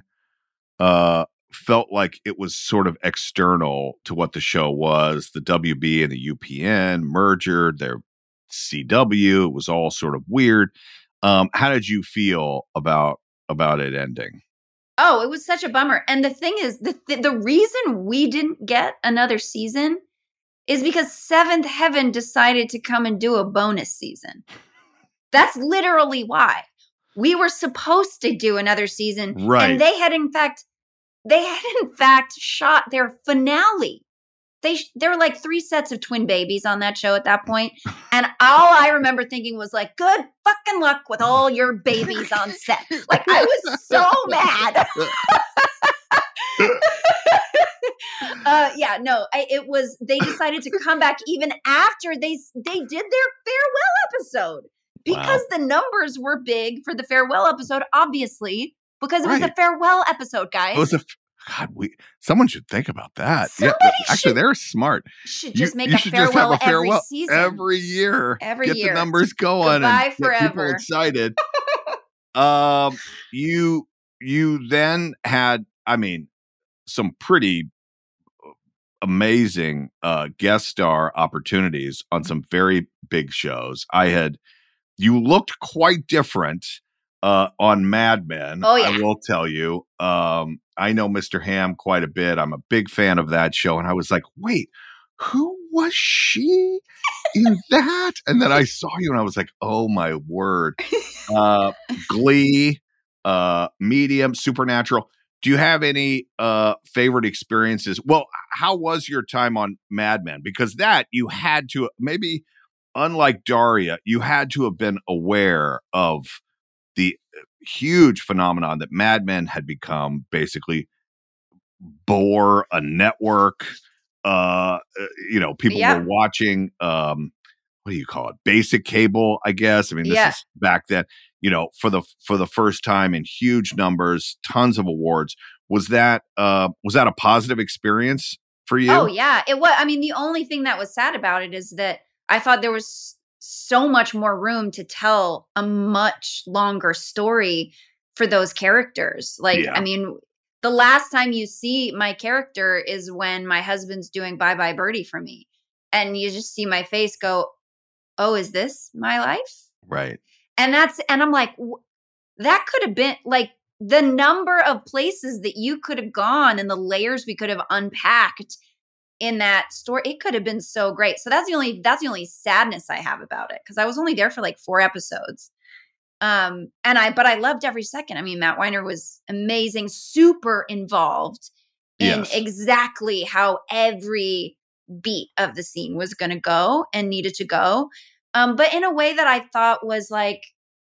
uh felt like it was sort of external to what the show was. The W B and the U P N merger, they're C W. It was all sort of weird. Um, how did you feel about about it ending? Oh, it was such a bummer. And the thing is, the th- the reason we didn't get another season is because Seventh Heaven decided to come and do a bonus season. That's literally why. We were supposed to do another season. Right. And they had, in fact, they had, in fact, shot their finale. They sh- There were like three sets of twin babies on that show at that point. And all I remember thinking was like, good fucking luck with all your babies on set. Like, I was so mad. uh, yeah, no, I, it was, they decided to come back even after they, they did their farewell episode. Because wow. the numbers were big for the farewell episode, obviously, because it was right. a farewell episode, guys. It was a God. We someone should think about that. Somebody yeah, actually, they're smart. Should just you, make you a, should farewell just have a farewell every season, every year. Every get year, the numbers going Goodbye and forever. get people excited. um, you you then had, I mean, some pretty amazing uh, guest star opportunities on some very big shows. I had. You looked quite different uh, on Mad Men. Oh, yeah. I will tell you. Um, I know Mister Ham quite a bit. I'm a big fan of that show. And I was like, wait, who was she in that? And then I saw you and I was like, oh, my word. Uh, Glee, uh, Medium, Supernatural. Do you have any uh, favorite experiences? Well, how was your time on Mad Men? Because that you had to maybe – unlike Daria, you had to have been aware of the huge phenomenon that Mad Men had become basically bore a network. Uh, you know, people yeah. were watching, um, what do you call it? Basic cable, I guess. I mean, this yeah. is back then, you know, for the, for the first time in huge numbers, tons of awards. Was that, uh, was that a positive experience for you? Oh yeah, it was. I mean, the only thing that was sad about it is that I thought there was so much more room to tell a much longer story for those characters. Like, yeah. I mean, the last time you see my character is when my husband's doing Bye Bye Birdie for me. And you just see my face go, oh, is this my life? Right. And that's, and I'm like, that could have been like the number of places that you could have gone and the layers we could have unpacked in that story, it could have been so great. So that's the only that's the only sadness I have about it, because I was only there for like four episodes. Um, and I but I loved every second. I mean, Matt Weiner was amazing, super involved in yes. exactly how every beat of the scene was going to go and needed to go. Um, but in a way that I thought was like,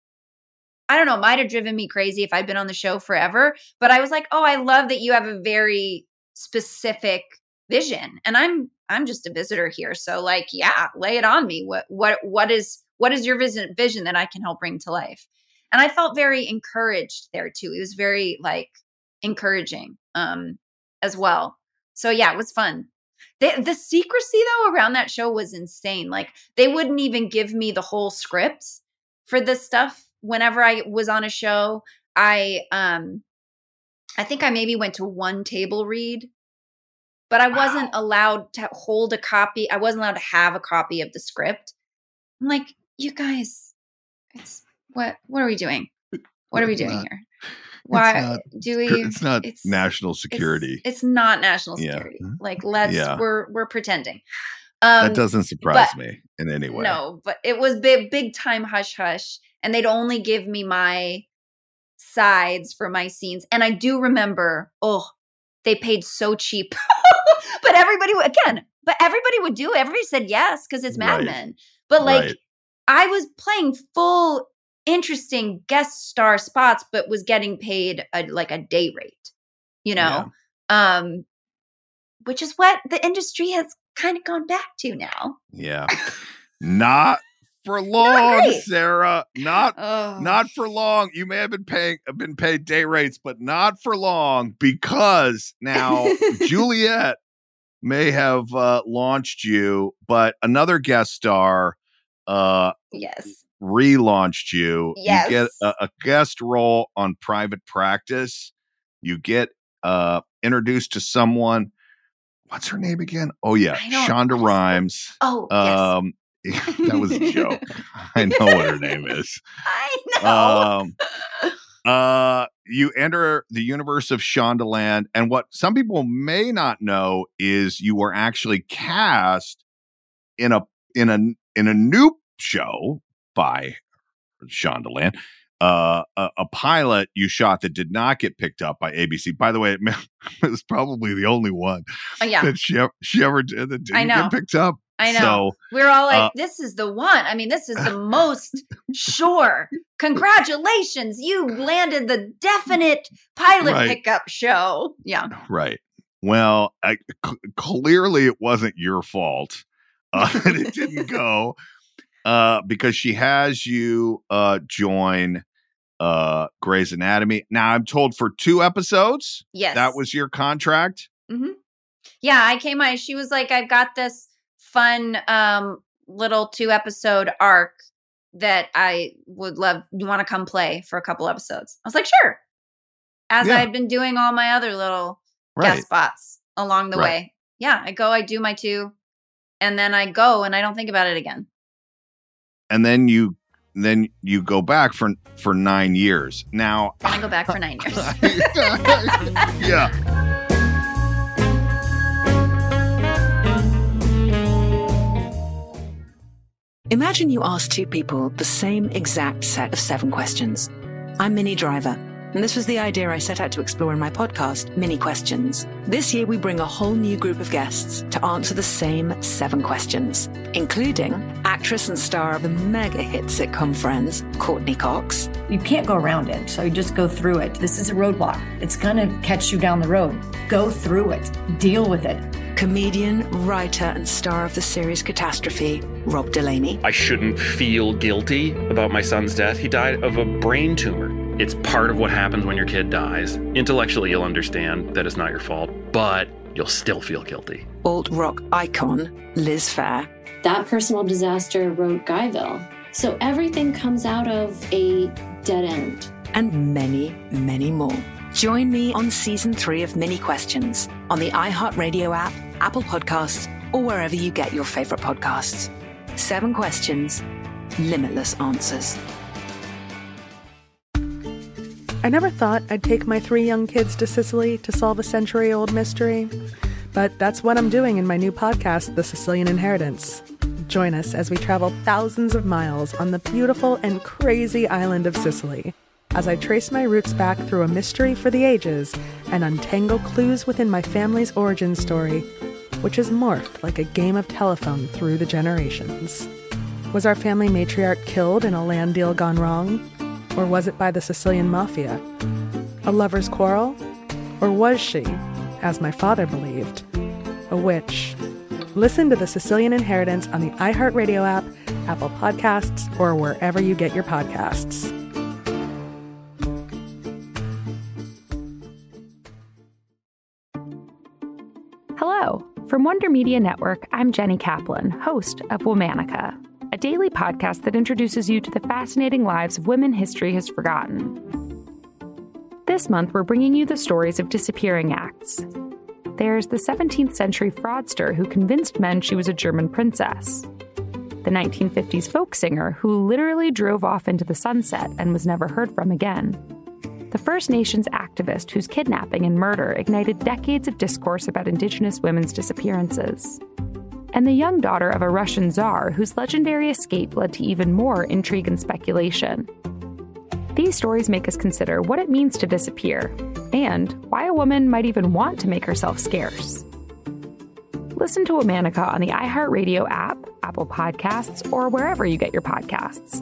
I don't know, might have driven me crazy if I'd been on the show forever. But I was like, oh, I love that you have a very specific vision, and I'm I'm just a visitor here, so like, yeah, lay it on me. What what what is what is your vision vision that I can help bring to life? And I felt very encouraged there too. It was very like encouraging um as well. So yeah, it was fun. The the secrecy though around that show was insane. Like, they wouldn't even give me the whole scripts for this stuff whenever I was on a show. I um I think I maybe went to one table read. But I wasn't wow. allowed to hold a copy. I wasn't allowed to have a copy of the script. I'm like, you guys, it's what? What are we doing? What are we doing not, here? Why not, do we? It's not it's, national security. It's, it's not national security. Yeah. Like, let's yeah. we're we're pretending. Um, that doesn't surprise but, me in any way. No, but it was big, big time hush hush, and they'd only give me my sides for my scenes. And I do remember, oh, they paid so cheap. But everybody, again, but everybody would do it. Everybody said yes because it's Mad right. Men. But like, right. I was playing full, interesting guest star spots, but was getting paid a, like a day rate, you know, yeah. um, which is what the industry has kind of gone back to now. Yeah, not for long, Sarah. Not oh. not for long. You may have been paying been paid day rates, but not for long, because now Juliet may have uh, launched you, but another guest star uh, yes. relaunched you. Yes. You get a, a guest role on Private Practice. You get uh, introduced to someone. What's her name again? Oh, yeah. Shonda Rhimes. Oh, um, yes. that was a joke. I know what her name is. I know. Um, uh, you enter the universe of Shondaland, and what some people may not know is you were actually cast in a in a in a new show by Shondaland. Uh, a, a pilot you shot that did not get picked up by A B C. By the way, it, it was probably the only one Oh, yeah. that she, ever- she ever did that didn't I know. get picked up. I know. So, We're all like, uh, this is the one. I mean, this is the most sure. Congratulations. You landed the definite pilot Right. pickup show. Yeah. right. Well, I, c- clearly it wasn't your fault uh, that it didn't go uh, because she has you uh, join uh, Grey's Anatomy. Now, I'm told for two episodes. Yes. That was your contract. hmm Yeah. I came on. She was like, I've got this fun um, little two episode arc that I would love. You want to come play for a couple episodes? I was like, sure. As Yeah. I'd been doing all my other little Right. guest spots along the Right. way. Yeah. I go, I do my two, and then I go and I don't think about it again. And then you then you go back for for nine years. Now, Then I go back for nine years. yeah. Imagine you ask two people the same exact set of seven questions. I'm Minnie Driver, and this was the idea I set out to explore in my podcast, Mini Questions. This year, we bring a whole new group of guests to answer the same seven questions, including actress and star of the mega hit sitcom Friends, Courtney Cox. You can't go around it, so you just go through it. This is a roadblock. It's going to catch you down the road. Go through it. Deal with it. Comedian, writer, and star of the series Catastrophe, Rob Delaney. I shouldn't feel guilty about my son's death. He died of a brain tumor. It's part of what happens when your kid dies. Intellectually, you'll understand that it's not your fault, but you'll still feel guilty. Alt-rock icon, Liz Phair. That personal disaster wrote Guyville. So everything comes out of a dead end. And many, many more. Join me on season three of Mini Questions on the iHeartRadio app, Apple Podcasts, or wherever you get your favorite podcasts. Seven questions, limitless answers. I never thought I'd take my three young kids to Sicily to solve a century-old mystery, but that's what I'm doing in my new podcast, The Sicilian Inheritance. Join us as we travel thousands of miles on the beautiful and crazy island of Sicily, as I trace my roots back through a mystery for the ages and untangle clues within my family's origin story, which has morphed like a game of telephone through the generations. Was our family matriarch killed in a land deal gone wrong? Or was it by the Sicilian mafia? A lover's quarrel? Or was she, as my father believed, a witch? Listen to The Sicilian Inheritance on the iHeartRadio app, Apple Podcasts, or wherever you get your podcasts. Hello. From Wonder Media Network, I'm Jenny Kaplan, host of Womanica, a daily podcast that introduces you to the fascinating lives of women history has forgotten. This month, we're bringing you the stories of disappearing acts. There's the seventeenth century fraudster who convinced men she was a German princess, the nineteen fifties folk singer who literally drove off into the sunset and was never heard from again, the First Nations activist whose kidnapping and murder ignited decades of discourse about Indigenous women's disappearances, and the young daughter of a Russian czar whose legendary escape led to even more intrigue and speculation. These stories make us consider what it means to disappear, and why a woman might even want to make herself scarce. Listen to Womanica on the iHeartRadio app, Apple Podcasts, or wherever you get your podcasts.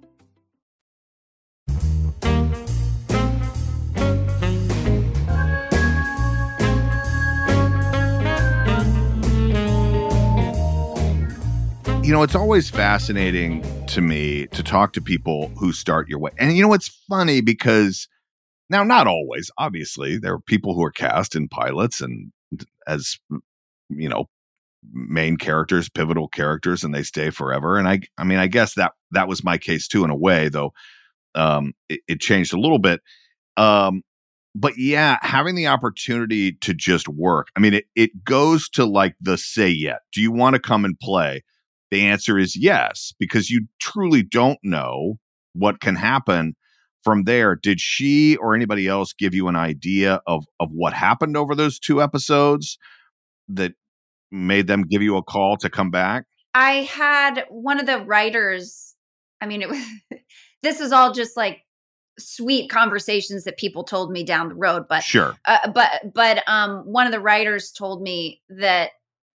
You know, it's always fascinating to me to talk to people who start your way. And you know, it's funny because now, not always, obviously, there are people who are cast in pilots and as, you know, main characters, pivotal characters, and they stay forever. And I, I mean, I guess that that was my case too, in a way, though um, it, it changed a little bit. Um, but yeah, having the opportunity to just work. I mean, it, it goes to like the say yet. Do you want to come and play? the answer is yes, because you truly don't know what can happen from there. Did she or anybody else give you an idea of, of what happened over those two episodes that made them give you a call to come back? I had one of the writers, I mean, it was, this is all just like sweet conversations that people told me down the road, but sure. Uh, but, but, um, one of the writers told me that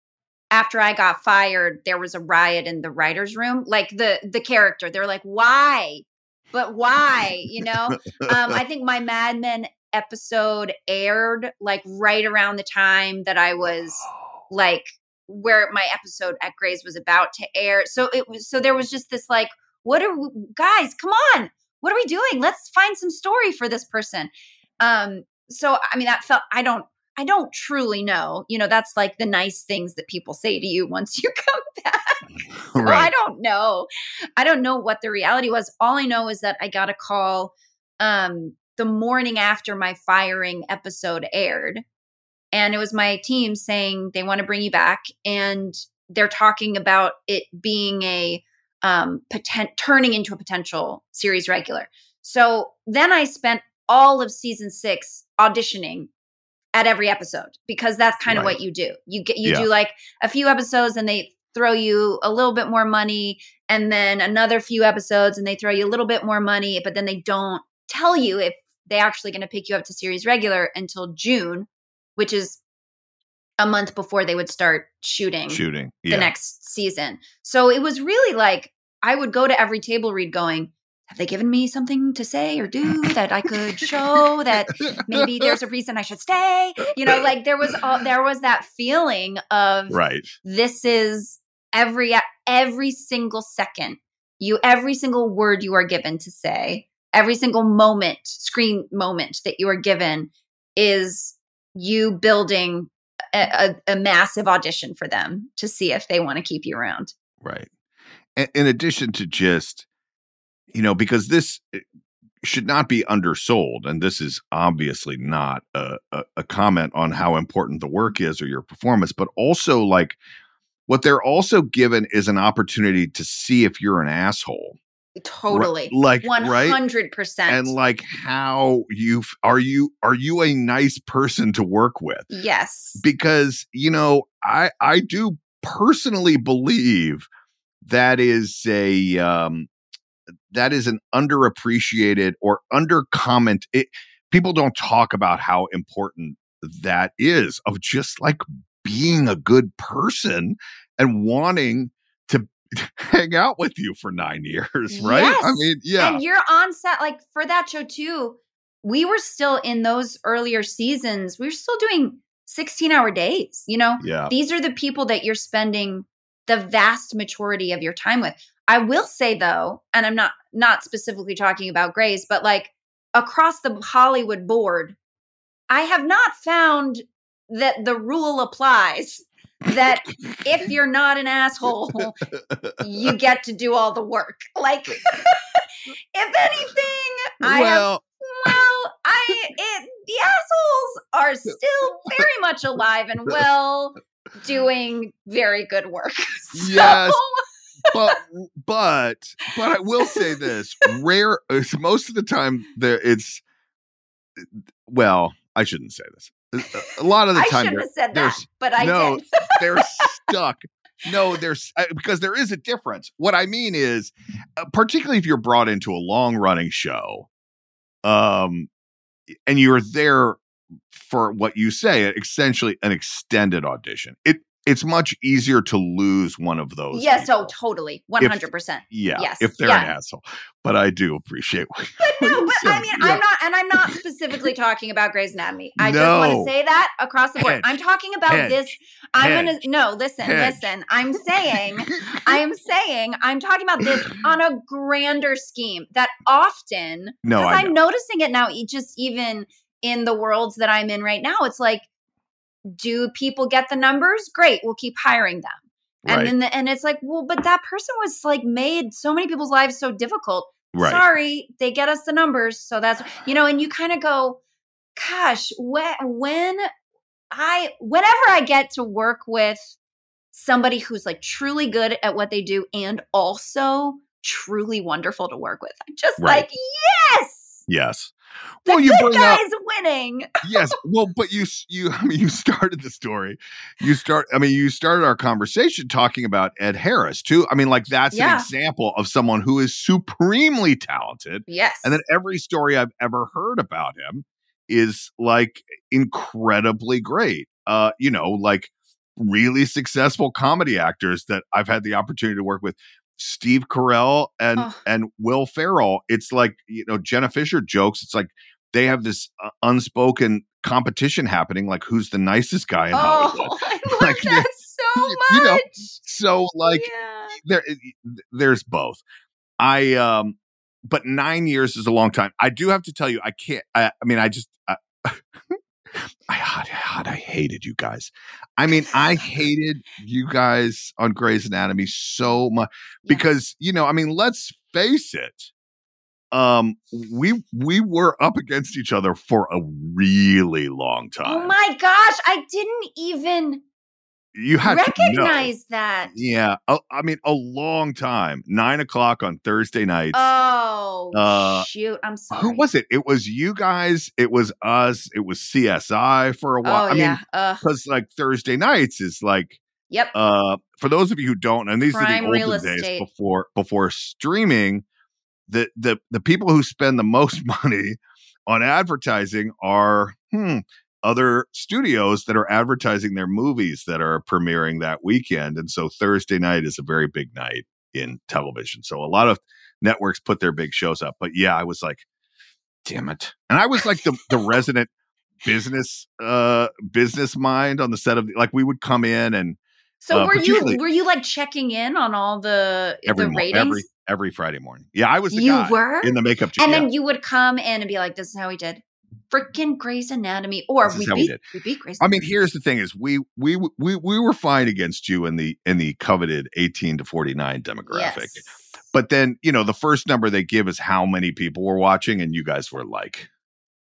after I got fired, there was a riot in the writer's room. Like the, the character, they're like, why? But why? You know, um, I think my Mad Men episode aired like right around the time that I was like where my episode at Grey's was about to air. So it was, so there was just this like, what are we, guys, come on, what are we doing? Let's find some story for this person. Um, so, I mean, that felt, I don't, I don't truly know, you know, that's like the nice things that people say to you once you come back. So right. I don't know. I don't know what the reality was. All I know is that I got a call um, the morning after my firing episode aired. And it was my team saying they want to bring you back. And they're talking about it being a um, potent, turning into a potential series regular. So then I spent all of season six auditioning at every episode, because that's kind of Right. what you do. You get, you Yeah. do like a few episodes and they throw you a little bit more money, and then another few episodes and they throw you a little bit more money, but then they don't tell you if they're actually going to pick you up to series regular until June, which is a month before they would start shooting, Shooting. the Yeah. next season. So it was really like, I would go to every table read going, have they given me something to say or do that I could show that maybe there's a reason I should stay? You know, like there was all, there was that feeling of Right. this is every every single second, you every single word you are given to say, every single moment, screen moment that you are given is you building a, a, a massive audition for them to see if they want to keep you around. Right. In, in addition to just, you know, because this should not be undersold, and this is obviously not a, a, a comment on how important the work is or your performance, but also like what they're also given is an opportunity to see if you're an asshole. Totally. Right, like, one hundred percent. Right? And like how you are you are you a nice person to work with? Yes. Because, you know, I I do personally believe that is a um that is an underappreciated or under comment. It, people don't talk about how important that is, of just like being a good person and wanting to hang out with you for nine years, right? Yes. I mean, yeah. And you're on set, like for that show too, we were still in those earlier seasons, we were still doing sixteen hour days, you know? Yeah. These are the people that you're spending the vast majority of your time with. I will say though, and I'm not not specifically talking about Grey's, but like across the Hollywood board, I have not found that the rule applies that if you're not an asshole, you get to do all the work. Like, if anything, I well, have, well, I it, the assholes are still very much alive and well, doing very good work. So, yes. but but but I will say this: rare. Most of the time, there it's well. I shouldn't say this. A lot of the I time, shouldn't have said they're- that, but I no, did. they're stuck. No, there's uh, because there is a difference. What I mean is, uh, particularly if you're brought into a long running show, um, and you're there for what you say, essentially an extended audition. It it's much easier to lose one of those. Yes, so totally, one hundred percent. Yeah, yes, if they're yeah. an asshole. But I do appreciate what But no, but I mean, Yeah. I'm not, and I'm not specifically talking about Grey's Anatomy. I just No. want to say that across the board. Hedge. I'm talking about Hedge. this. I'm Hedge. gonna no, listen, Hedge. listen. I'm saying, I am saying, I'm talking about this on a grander scheme. That often, No, because I I'm know. noticing it now. e- Just even in the worlds that I'm in right now, it's like, do people get the numbers? Great, we'll keep hiring them. And Right. then the, and it's like, well, but that person was like made so many people's lives so difficult. Right. Sorry, they get us the numbers, so that's you know. And you kind of go, gosh, when when I whenever I get to work with somebody who's like truly good at what they do and also truly wonderful to work with. I'm just Right. like, yes, Yes. the Well, you good bring up guy's winning. yes. Well, but you you I mean you started the story. You start I mean you started our conversation talking about Ed Harris too. I mean like that's Yeah. an example of someone who is supremely talented. Yes. And then every story I've ever heard about him is like incredibly great. Uh you know, like really successful comedy actors that I've had the opportunity to work with. Steve Carell and Oh. and Will Ferrell. It's like, you know, Jenna Fisher jokes. It's like they have this uh, unspoken competition happening, like who's the nicest guy in Hollywood. Oh, I love Like, that so much. You know, so like Yeah. there, there's both. I um, but nine years is a long time. I do have to tell you, I can't. I, I mean, I just. I, I God, God, I hated you guys. I mean, I hated you guys on Grey's Anatomy so much because, you know, I mean, let's face it. Um, we we were up against each other for a really long time. Oh my gosh, I didn't even You had to know. recognize that. Yeah, a- I mean, a long time. Nine o'clock on Thursday nights. Oh, Uh, shoot. I'm sorry. Who was it? It was you guys. It was us. It was C S I for a while. Oh, I yeah. mean, Ugh. because like Thursday nights is like, Yep. uh, for those of you who don't, and these Prime are the real olden days estate. before before streaming. The the the people who spend the most money on advertising are hmm, other studios that are advertising their movies that are premiering that weekend, and so Thursday night is a very big night in television. So a lot of networks put their big shows up. But yeah, I was like, damn it. And I was like the, the resident business, uh, business mind on the set of the, like we would come in and, So uh, were you particularly were you like checking in on all the every, the mo- ratings? every, every Friday morning. Yeah. I was the You guy were? in the makeup chair. and yeah. then you would come in and be like, "This is how we did." Freaking Grey's Anatomy, or This is we how we beat did. we beat Grey's. I mean, here's the thing: is we we we we were fine against you in the in the coveted eighteen to forty-nine demographic, Yes. but then you know the first number they give is how many people were watching, and you guys were like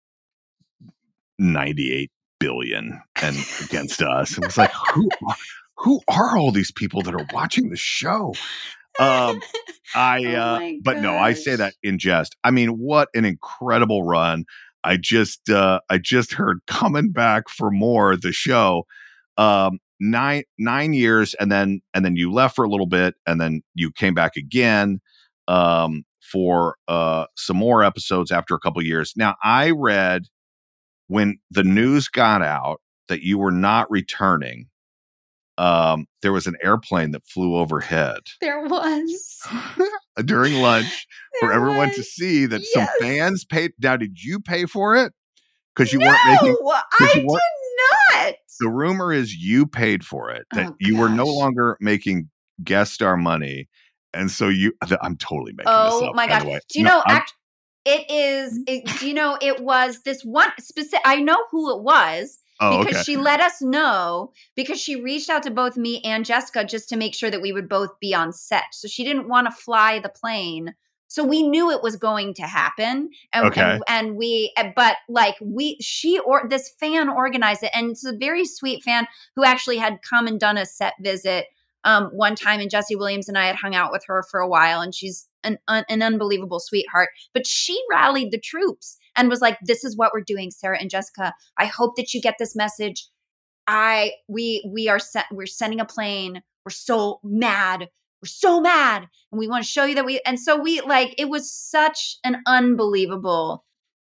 ninety-eight billion, and against us, it was like who are, who are all these people that are watching the show? Um, I Oh uh, my but no, I say that in jest. I mean, what an incredible run! I just uh, I just heard coming back for more the show. Um, nine nine years, and then and then you left for a little bit, and then you came back again um, for uh, some more episodes after a couple years. Now, I read when the news got out that you were not returning. Um, there was an airplane that flew overhead There was. during lunch for There everyone to was. see that some Yes. fans paid. Now, did you pay for it? Because you No, weren't making. 'cause I you did weren't- not. The rumor is you paid for it. That Oh, you were no gosh. longer making guest star money, and so you. I'm totally making this Oh up. my by gosh! the way. Do you No, know? I'm- Act, it is. It, do you know? It was this one specific. I know who it was. Oh, because okay. she let us know because she reached out to both me and Jessica just to make sure that we would both be on set. So she didn't want to fly the plane. So we knew it was going to happen. And, Okay. and, and we, but like we, she or this fan organized it. And it's a very sweet fan who actually had come and done a set visit um, one time. And Jesse Williams and I had hung out with her for a while. And she's an, un, an unbelievable sweetheart. But she rallied the troops and was like, this is what we're doing, Sarah and Jessica. I hope that you get this message. I we we are set, we're sending a plane. We're so mad. We're so mad. And we want to show you that we and so we like it was such an unbelievable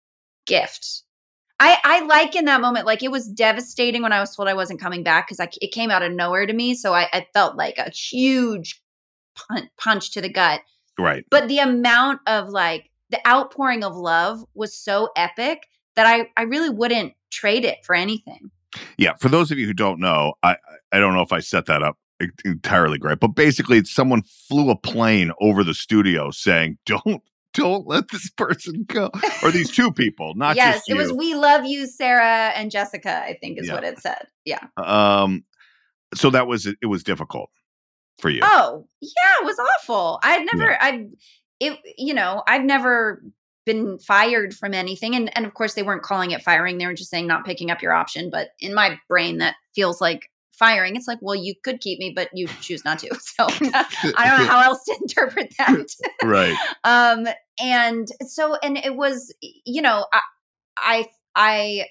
gift. I I like in that moment, like it was devastating when I was told I wasn't coming back because I it came out of nowhere to me. So I, I felt like a huge punch, punch to the gut. right. But the amount of like the outpouring of love was so epic that I, I really wouldn't trade it for anything. Yeah. For those of you who don't know, I I don't know if I set that up e- entirely great, but basically, it's someone flew a plane over the studio saying, "Don't don't let this person go," or these two people, not yes, just it you. was "We love you, Sarah and Jessica," I think is Yeah. what it said. Yeah. Um. So that was it. Was difficult for you. Oh, yeah, it was awful. I'd never, I, it, you know, I've never been fired from anything. And, and of course, they weren't calling it firing. They were just saying not picking up your option. But in my brain, that feels like firing. It's like, well, you could keep me, but you choose not to. So I don't know how else to interpret that. Right. Um, and so, and it was, you know, I, I, I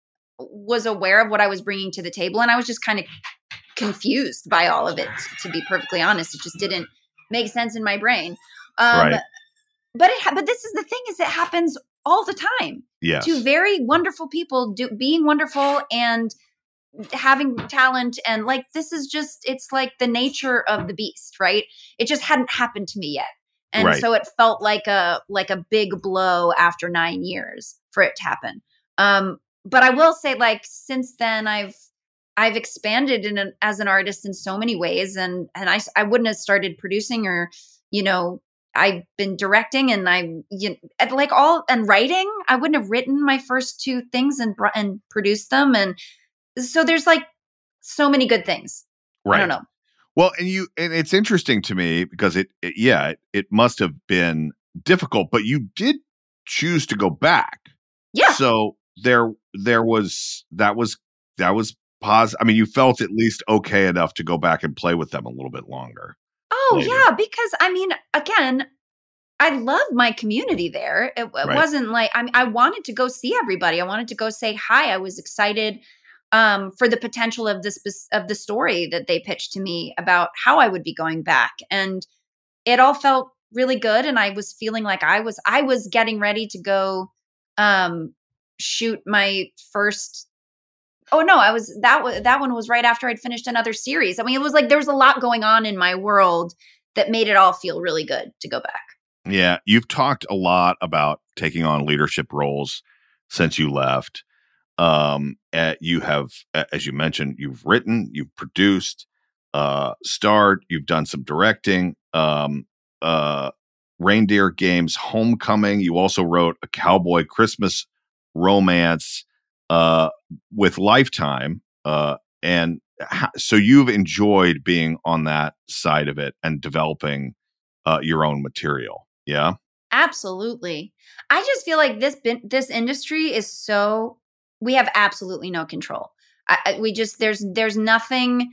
was aware of what I was bringing to the table, and I was just kind of confused by all of it, to be perfectly honest. It just didn't make sense in my brain. Um, Right. But it, ha- but this is the thing: is it happens all the time. Yes. To very wonderful people, do, being wonderful and having talent, and like this is just, it's like the nature of the beast, right? It just hadn't happened to me yet, and Right. so it felt like a like a big blow after nine years for it to happen. Um, but I will say, like since then, I've I've expanded in an, as an artist in so many ways, and and I I wouldn't have started producing, or you know. I've been directing, and I, you know, like all, and writing. I wouldn't have written my first two things and br- and produced them, and so there's like so many good things. Right. I don't know. Well, and you, and it's interesting to me because it, it yeah, it, it must have been difficult, but you did choose to go back. Yeah. So there, there was that was that was pos. I mean, you felt at least okay enough to go back and play with them a little bit longer. Oh later. yeah, because I mean, again, I love my community there. It, it Right. wasn't like I mean, I wanted to go see everybody. I wanted to go say hi. I was excited um, for the potential of this of the story that they pitched to me about how I would be going back, and it all felt really good. And I was feeling like I was I was getting ready to go um, shoot my first. Oh no, I was that was that one was right after I'd finished another series. I mean, it was like there was a lot going on in my world that made it all feel really good to go back. Yeah, you've talked a lot about taking on leadership roles since you left. Um, uh, you have, uh, as you mentioned, you've written, you've produced, uh, starred, you've done some directing. Um, uh, Reindeer Games, Homecoming. You also wrote a cowboy Christmas romance uh, with Lifetime, uh, and ha- so you've enjoyed being on that side of it and developing uh, your own material. Yeah. Absolutely. I just feel like this bin- this industry is so we have absolutely no control. I, I, we just there's there's nothing.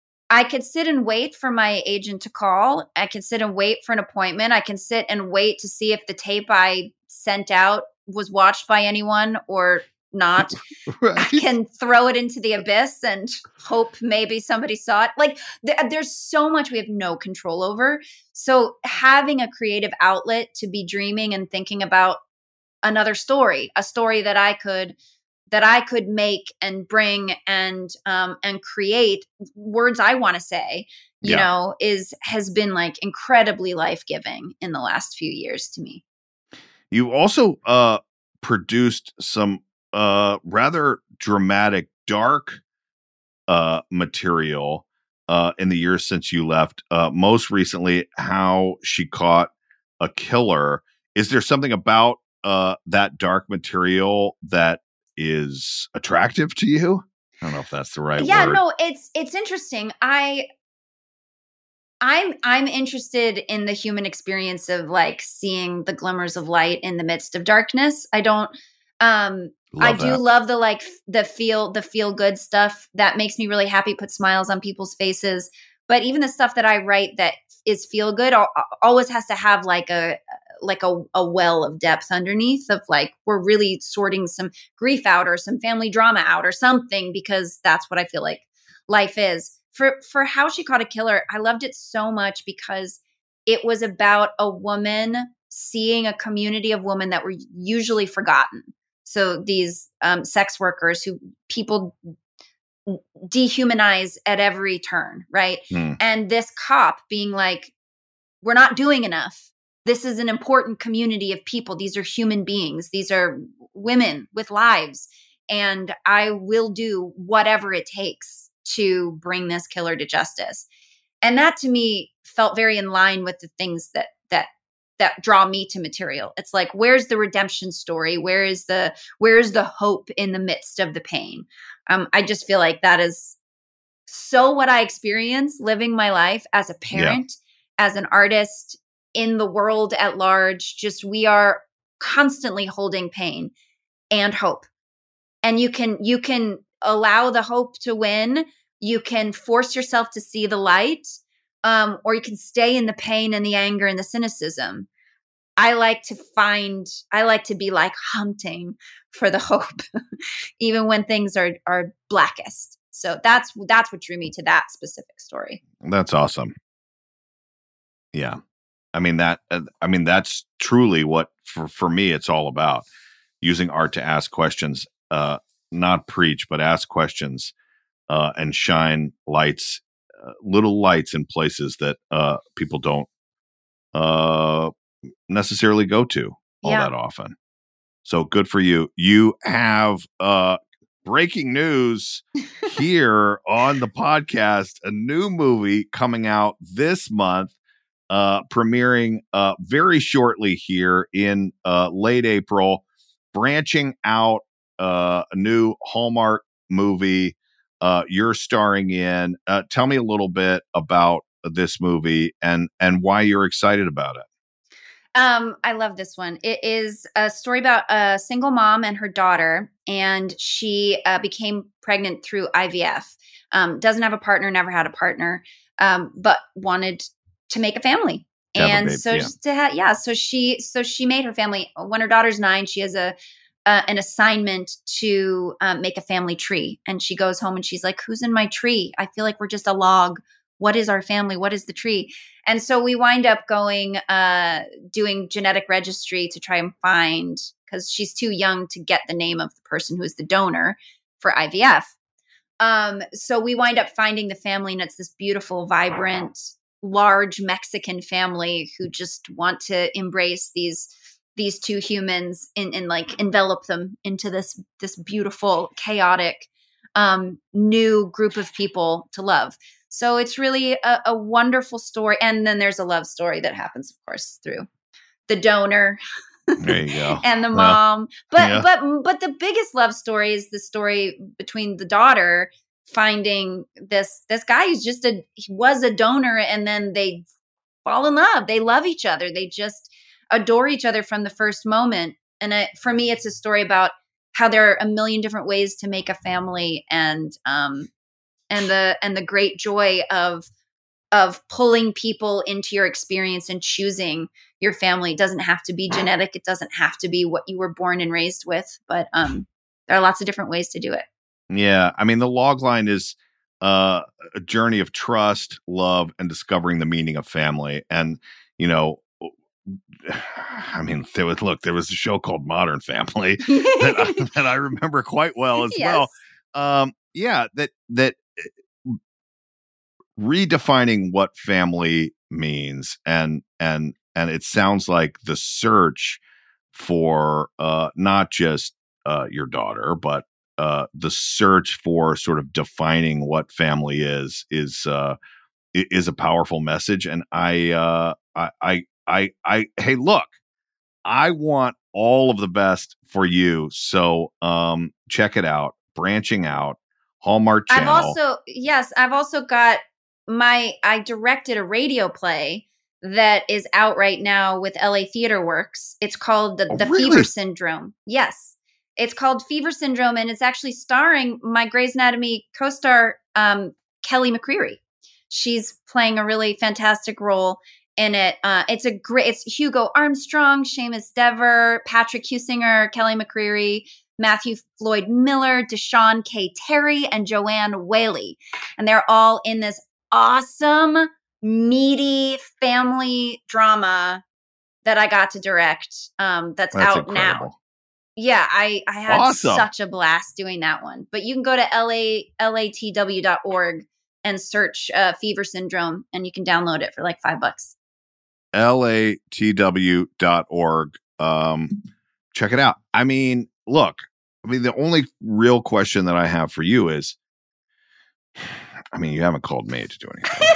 I could sit and wait for my agent to call. I can sit and wait for an appointment. I can sit and wait to see if the tape I sent out was watched by anyone or not. Right. I can throw it into the abyss and hope maybe somebody saw it. Like th- there's so much we have no control over. So having a creative outlet to be dreaming and thinking about another story, a story that I could that I could make and bring and um, and create words I want to say, you Yeah. know, is has been like incredibly life-giving in the last few years to me. You also uh, produced some uh, rather dramatic, dark uh, material uh, in the years since you left. Uh, most recently, How She Caught a Killer. Is there something about uh, that dark material that is attractive to you? I don't know if that's the right yeah, word. no, it's it's interesting. I I'm I'm interested in the human experience of like seeing the glimmers of light in the midst of darkness. I don't um I Love do that. love the like f- the feel the feel good stuff that makes me really happy, put smiles on people's faces. But even the stuff that I write that is feel good al- always has to have like a like a, a well of depth underneath of like we're really sorting some grief out or some family drama out or something, because that's what I feel like life is. For for How She Caught a Killer, I loved it so much because it was about a woman seeing a community of women that were usually forgotten. So these um, sex workers who people dehumanize at every turn, right? Hmm. And this cop being like, we're not doing enough. This is an important community of people. These are human beings. These are women with lives. And I will do whatever it takes to bring this killer to justice. And that to me felt very in line with the things that that that draw me to material. It's like, where's the redemption story? Where is the where is the hope in the midst of the pain? Um, I just feel like that is so what I experience living my life as a parent, yeah. as an artist, in the world at large. Just we are constantly holding pain and hope. And you can you can allow the hope to win You can force yourself to see the light, um, or you can stay in the pain and the anger and the cynicism. I like to find, I like to be like hunting for the hope, even when things are are blackest. So that's that's what drew me to that specific story. That's awesome. Yeah. I mean that uh, I mean that's truly what for for me it's all about. Using art to ask questions, uh not preach, but ask questions, uh and shine lights, uh, little lights in places that uh people don't uh necessarily go to all Yeah. that often. So good for you. You have uh breaking news here on the podcast, a new movie coming out this month, uh premiering uh very shortly here in uh late April, branching out, uh a new Hallmark movie uh you're starring in. Uh tell me a little bit about this movie and and why you're excited about it. Um, I love this one. It is a story about a single mom and her daughter, and she uh, became pregnant through I V F. Um, doesn't have a partner, never had a partner, um, but wanted to make a family. To have a And baby, so, yeah. just to ha- yeah, so she, so she made her family. When her daughter's nine, she has a uh, an assignment to um, make a family tree, and she goes home and she's like, "Who's in my tree? I feel like we're just a log. What is our family? What is the tree?" And so we wind up going, uh, doing genetic registry to try and find, because she's too young to get the name of the person who is the donor for I V F. Um, so we wind up finding the family, and it's this beautiful, vibrant, large Mexican family who just want to embrace these these two humans and, and like envelop them into this this beautiful, chaotic, um, new group of people to love. So it's really a, a wonderful story. And then there's a love story that happens, of course, through the donor There you go. and the Well, mom. But yeah. but but the biggest love story is the story between the daughter finding this this guy who's just a he was a donor, and then they fall in love. They love each other. They just adore each other from the first moment. And it, for me, it's a story about how there are a million different ways to make a family, and um and the and the great joy of of pulling people into your experience and choosing your family. It doesn't have to be genetic. It doesn't have to be what you were born and raised with, but um, there are lots of different ways to do it. Yeah. I mean, the log line is uh, a journey of trust, love, and discovering the meaning of family. And, you know, I mean, there was, look, there was a show called Modern Family that, I, that I remember quite well as Yes. well. Um, yeah, that, that redefining what family means. And, and, and it sounds like the search for uh, not just uh, your daughter, but uh, the search for sort of defining what family is, is, uh, i- is a powerful message. And I, uh, I, I, I, I, hey, look, I want all of the best for you. So um, check it out. Branching Out, Hallmark Channel. I've also, yes, I've also got my, I directed a radio play that is out right now with L A Theater Works. It's called The, Oh, the really? Fever Syndrome. Yes. It's called Fever Syndrome, and it's actually starring my Grey's Anatomy co-star, um, Kelly McCreary. She's playing a really fantastic role in it. Uh, it's a great, it's Hugo Armstrong, Seamus Dever, Patrick Husinger, Kelly McCreary, Matthew Floyd Miller, Deshaun K. Terry, and Joanne Whaley. And they're all in this awesome, meaty family drama that I got to direct. Um, that's, That's out now. incredible. Yeah, I, I had Awesome. such a blast doing that one. But you can go to L A L A T W dot org and search uh, Fever Syndrome, and you can download it for like five bucks. L A T W dot org. Um, check it out. I mean, look, I mean, the only real question that I have for you is, I mean, you haven't called me to do anything.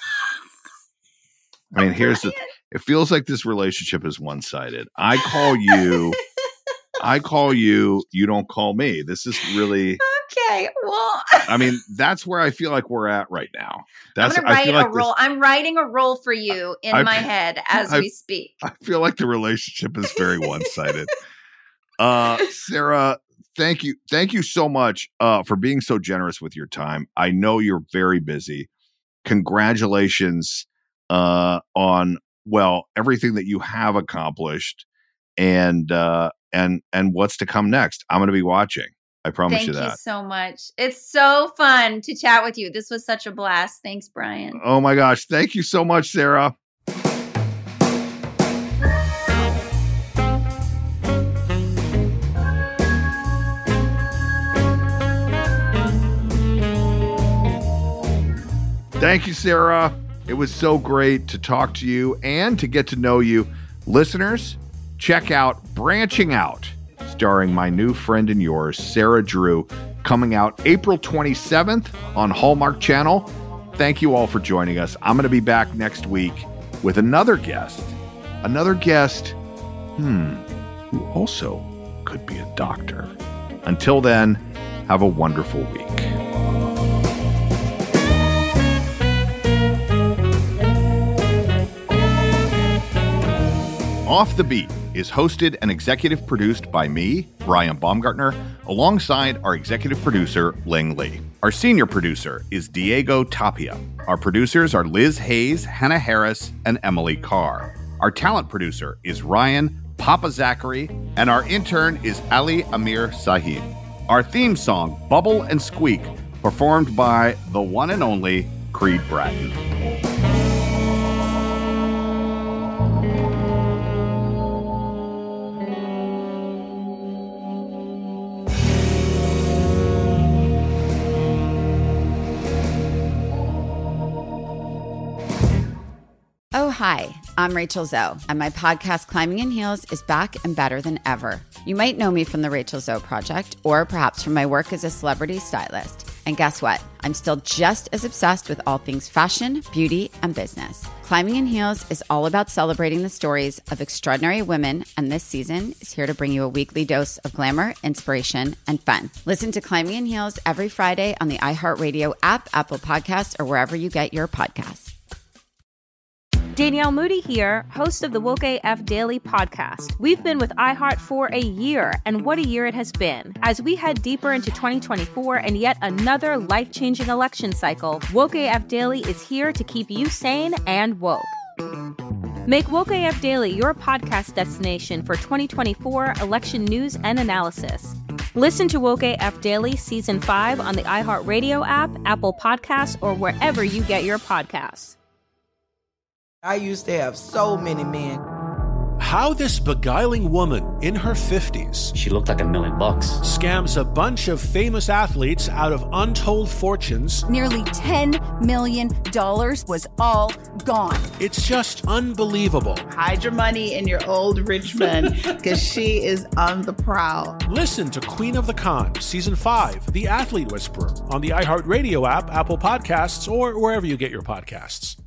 I mean, here's the, it feels like this relationship is one-sided. I call you, I call you, you don't call me. This is really, Okay, well, I mean, that's where I feel like we're at right now. That's, I'm gonna I write feel a like this- role. I'm writing a role for you in I- my head as I- we speak. I feel like the relationship is very one-sided. uh, Sarah, thank you. Thank you so much uh, for being so generous with your time. I know you're very busy. Congratulations uh, on, well, everything that you have accomplished and uh, and and what's to come next. I'm going to be watching. I promise Thank you that. Thank you so much. It's so fun to chat with you. This was such a blast. Thanks, Brian. Oh my gosh. Thank you so much, Sarah. Thank you, Sarah. It was so great to talk to you and to get to know you. Listeners, check out Branching Out, starring my new friend and yours, Sarah Drew, coming out April twenty-seventh on Hallmark Channel. Thank you all for joining us. I'm going to be back next week with another guest. Another guest, hmm, who also could be a doctor. Until then, have a wonderful week. Off the Beat is hosted and executive produced by me, Brian Baumgartner, alongside our executive producer, Ling Lee. Our senior producer is Diego Tapia. Our producers are Liz Hayes, Hannah Harris, and Emily Carr. Our talent producer is Ryan Papa Zachary, and our intern is Ali Amir Sahid. Our theme song, Bubble and Squeak, performed by the one and only Creed Bratton. Oh, hi, I'm Rachel Zoe, and my podcast, Climbing in Heels, is back and better than ever. You might know me from the Rachel Zoe Project, or perhaps from my work as a celebrity stylist. And guess what? I'm still just as obsessed with all things fashion, beauty, and business. Climbing in Heels is all about celebrating the stories of extraordinary women, and this season is here to bring you a weekly dose of glamour, inspiration, and fun. Listen to Climbing in Heels every Friday on the iHeartRadio app, Apple Podcasts, or wherever you get your podcasts. Danielle Moody here, host of the Woke A F Daily podcast. We've been with iHeart for a year, and what a year it has been. As we head deeper into twenty twenty-four and yet another life-changing election cycle, Woke A F Daily is here to keep you sane and woke. Make Woke A F Daily your podcast destination for twenty twenty-four election news and analysis. Listen to Woke A F Daily Season five on the iHeartRadio app, Apple Podcasts, or wherever you get your podcasts. I used to have so many men. How this beguiling woman in her fifties, she looked like a million bucks, scams a bunch of famous athletes out of untold fortunes. Nearly ten million dollars was all gone. It's just unbelievable. Hide your money in your old rich men, because she is on the prowl. Listen to Queen of the Con, Season five, The Athlete Whisperer, on the iHeartRadio app, Apple Podcasts, or wherever you get your podcasts.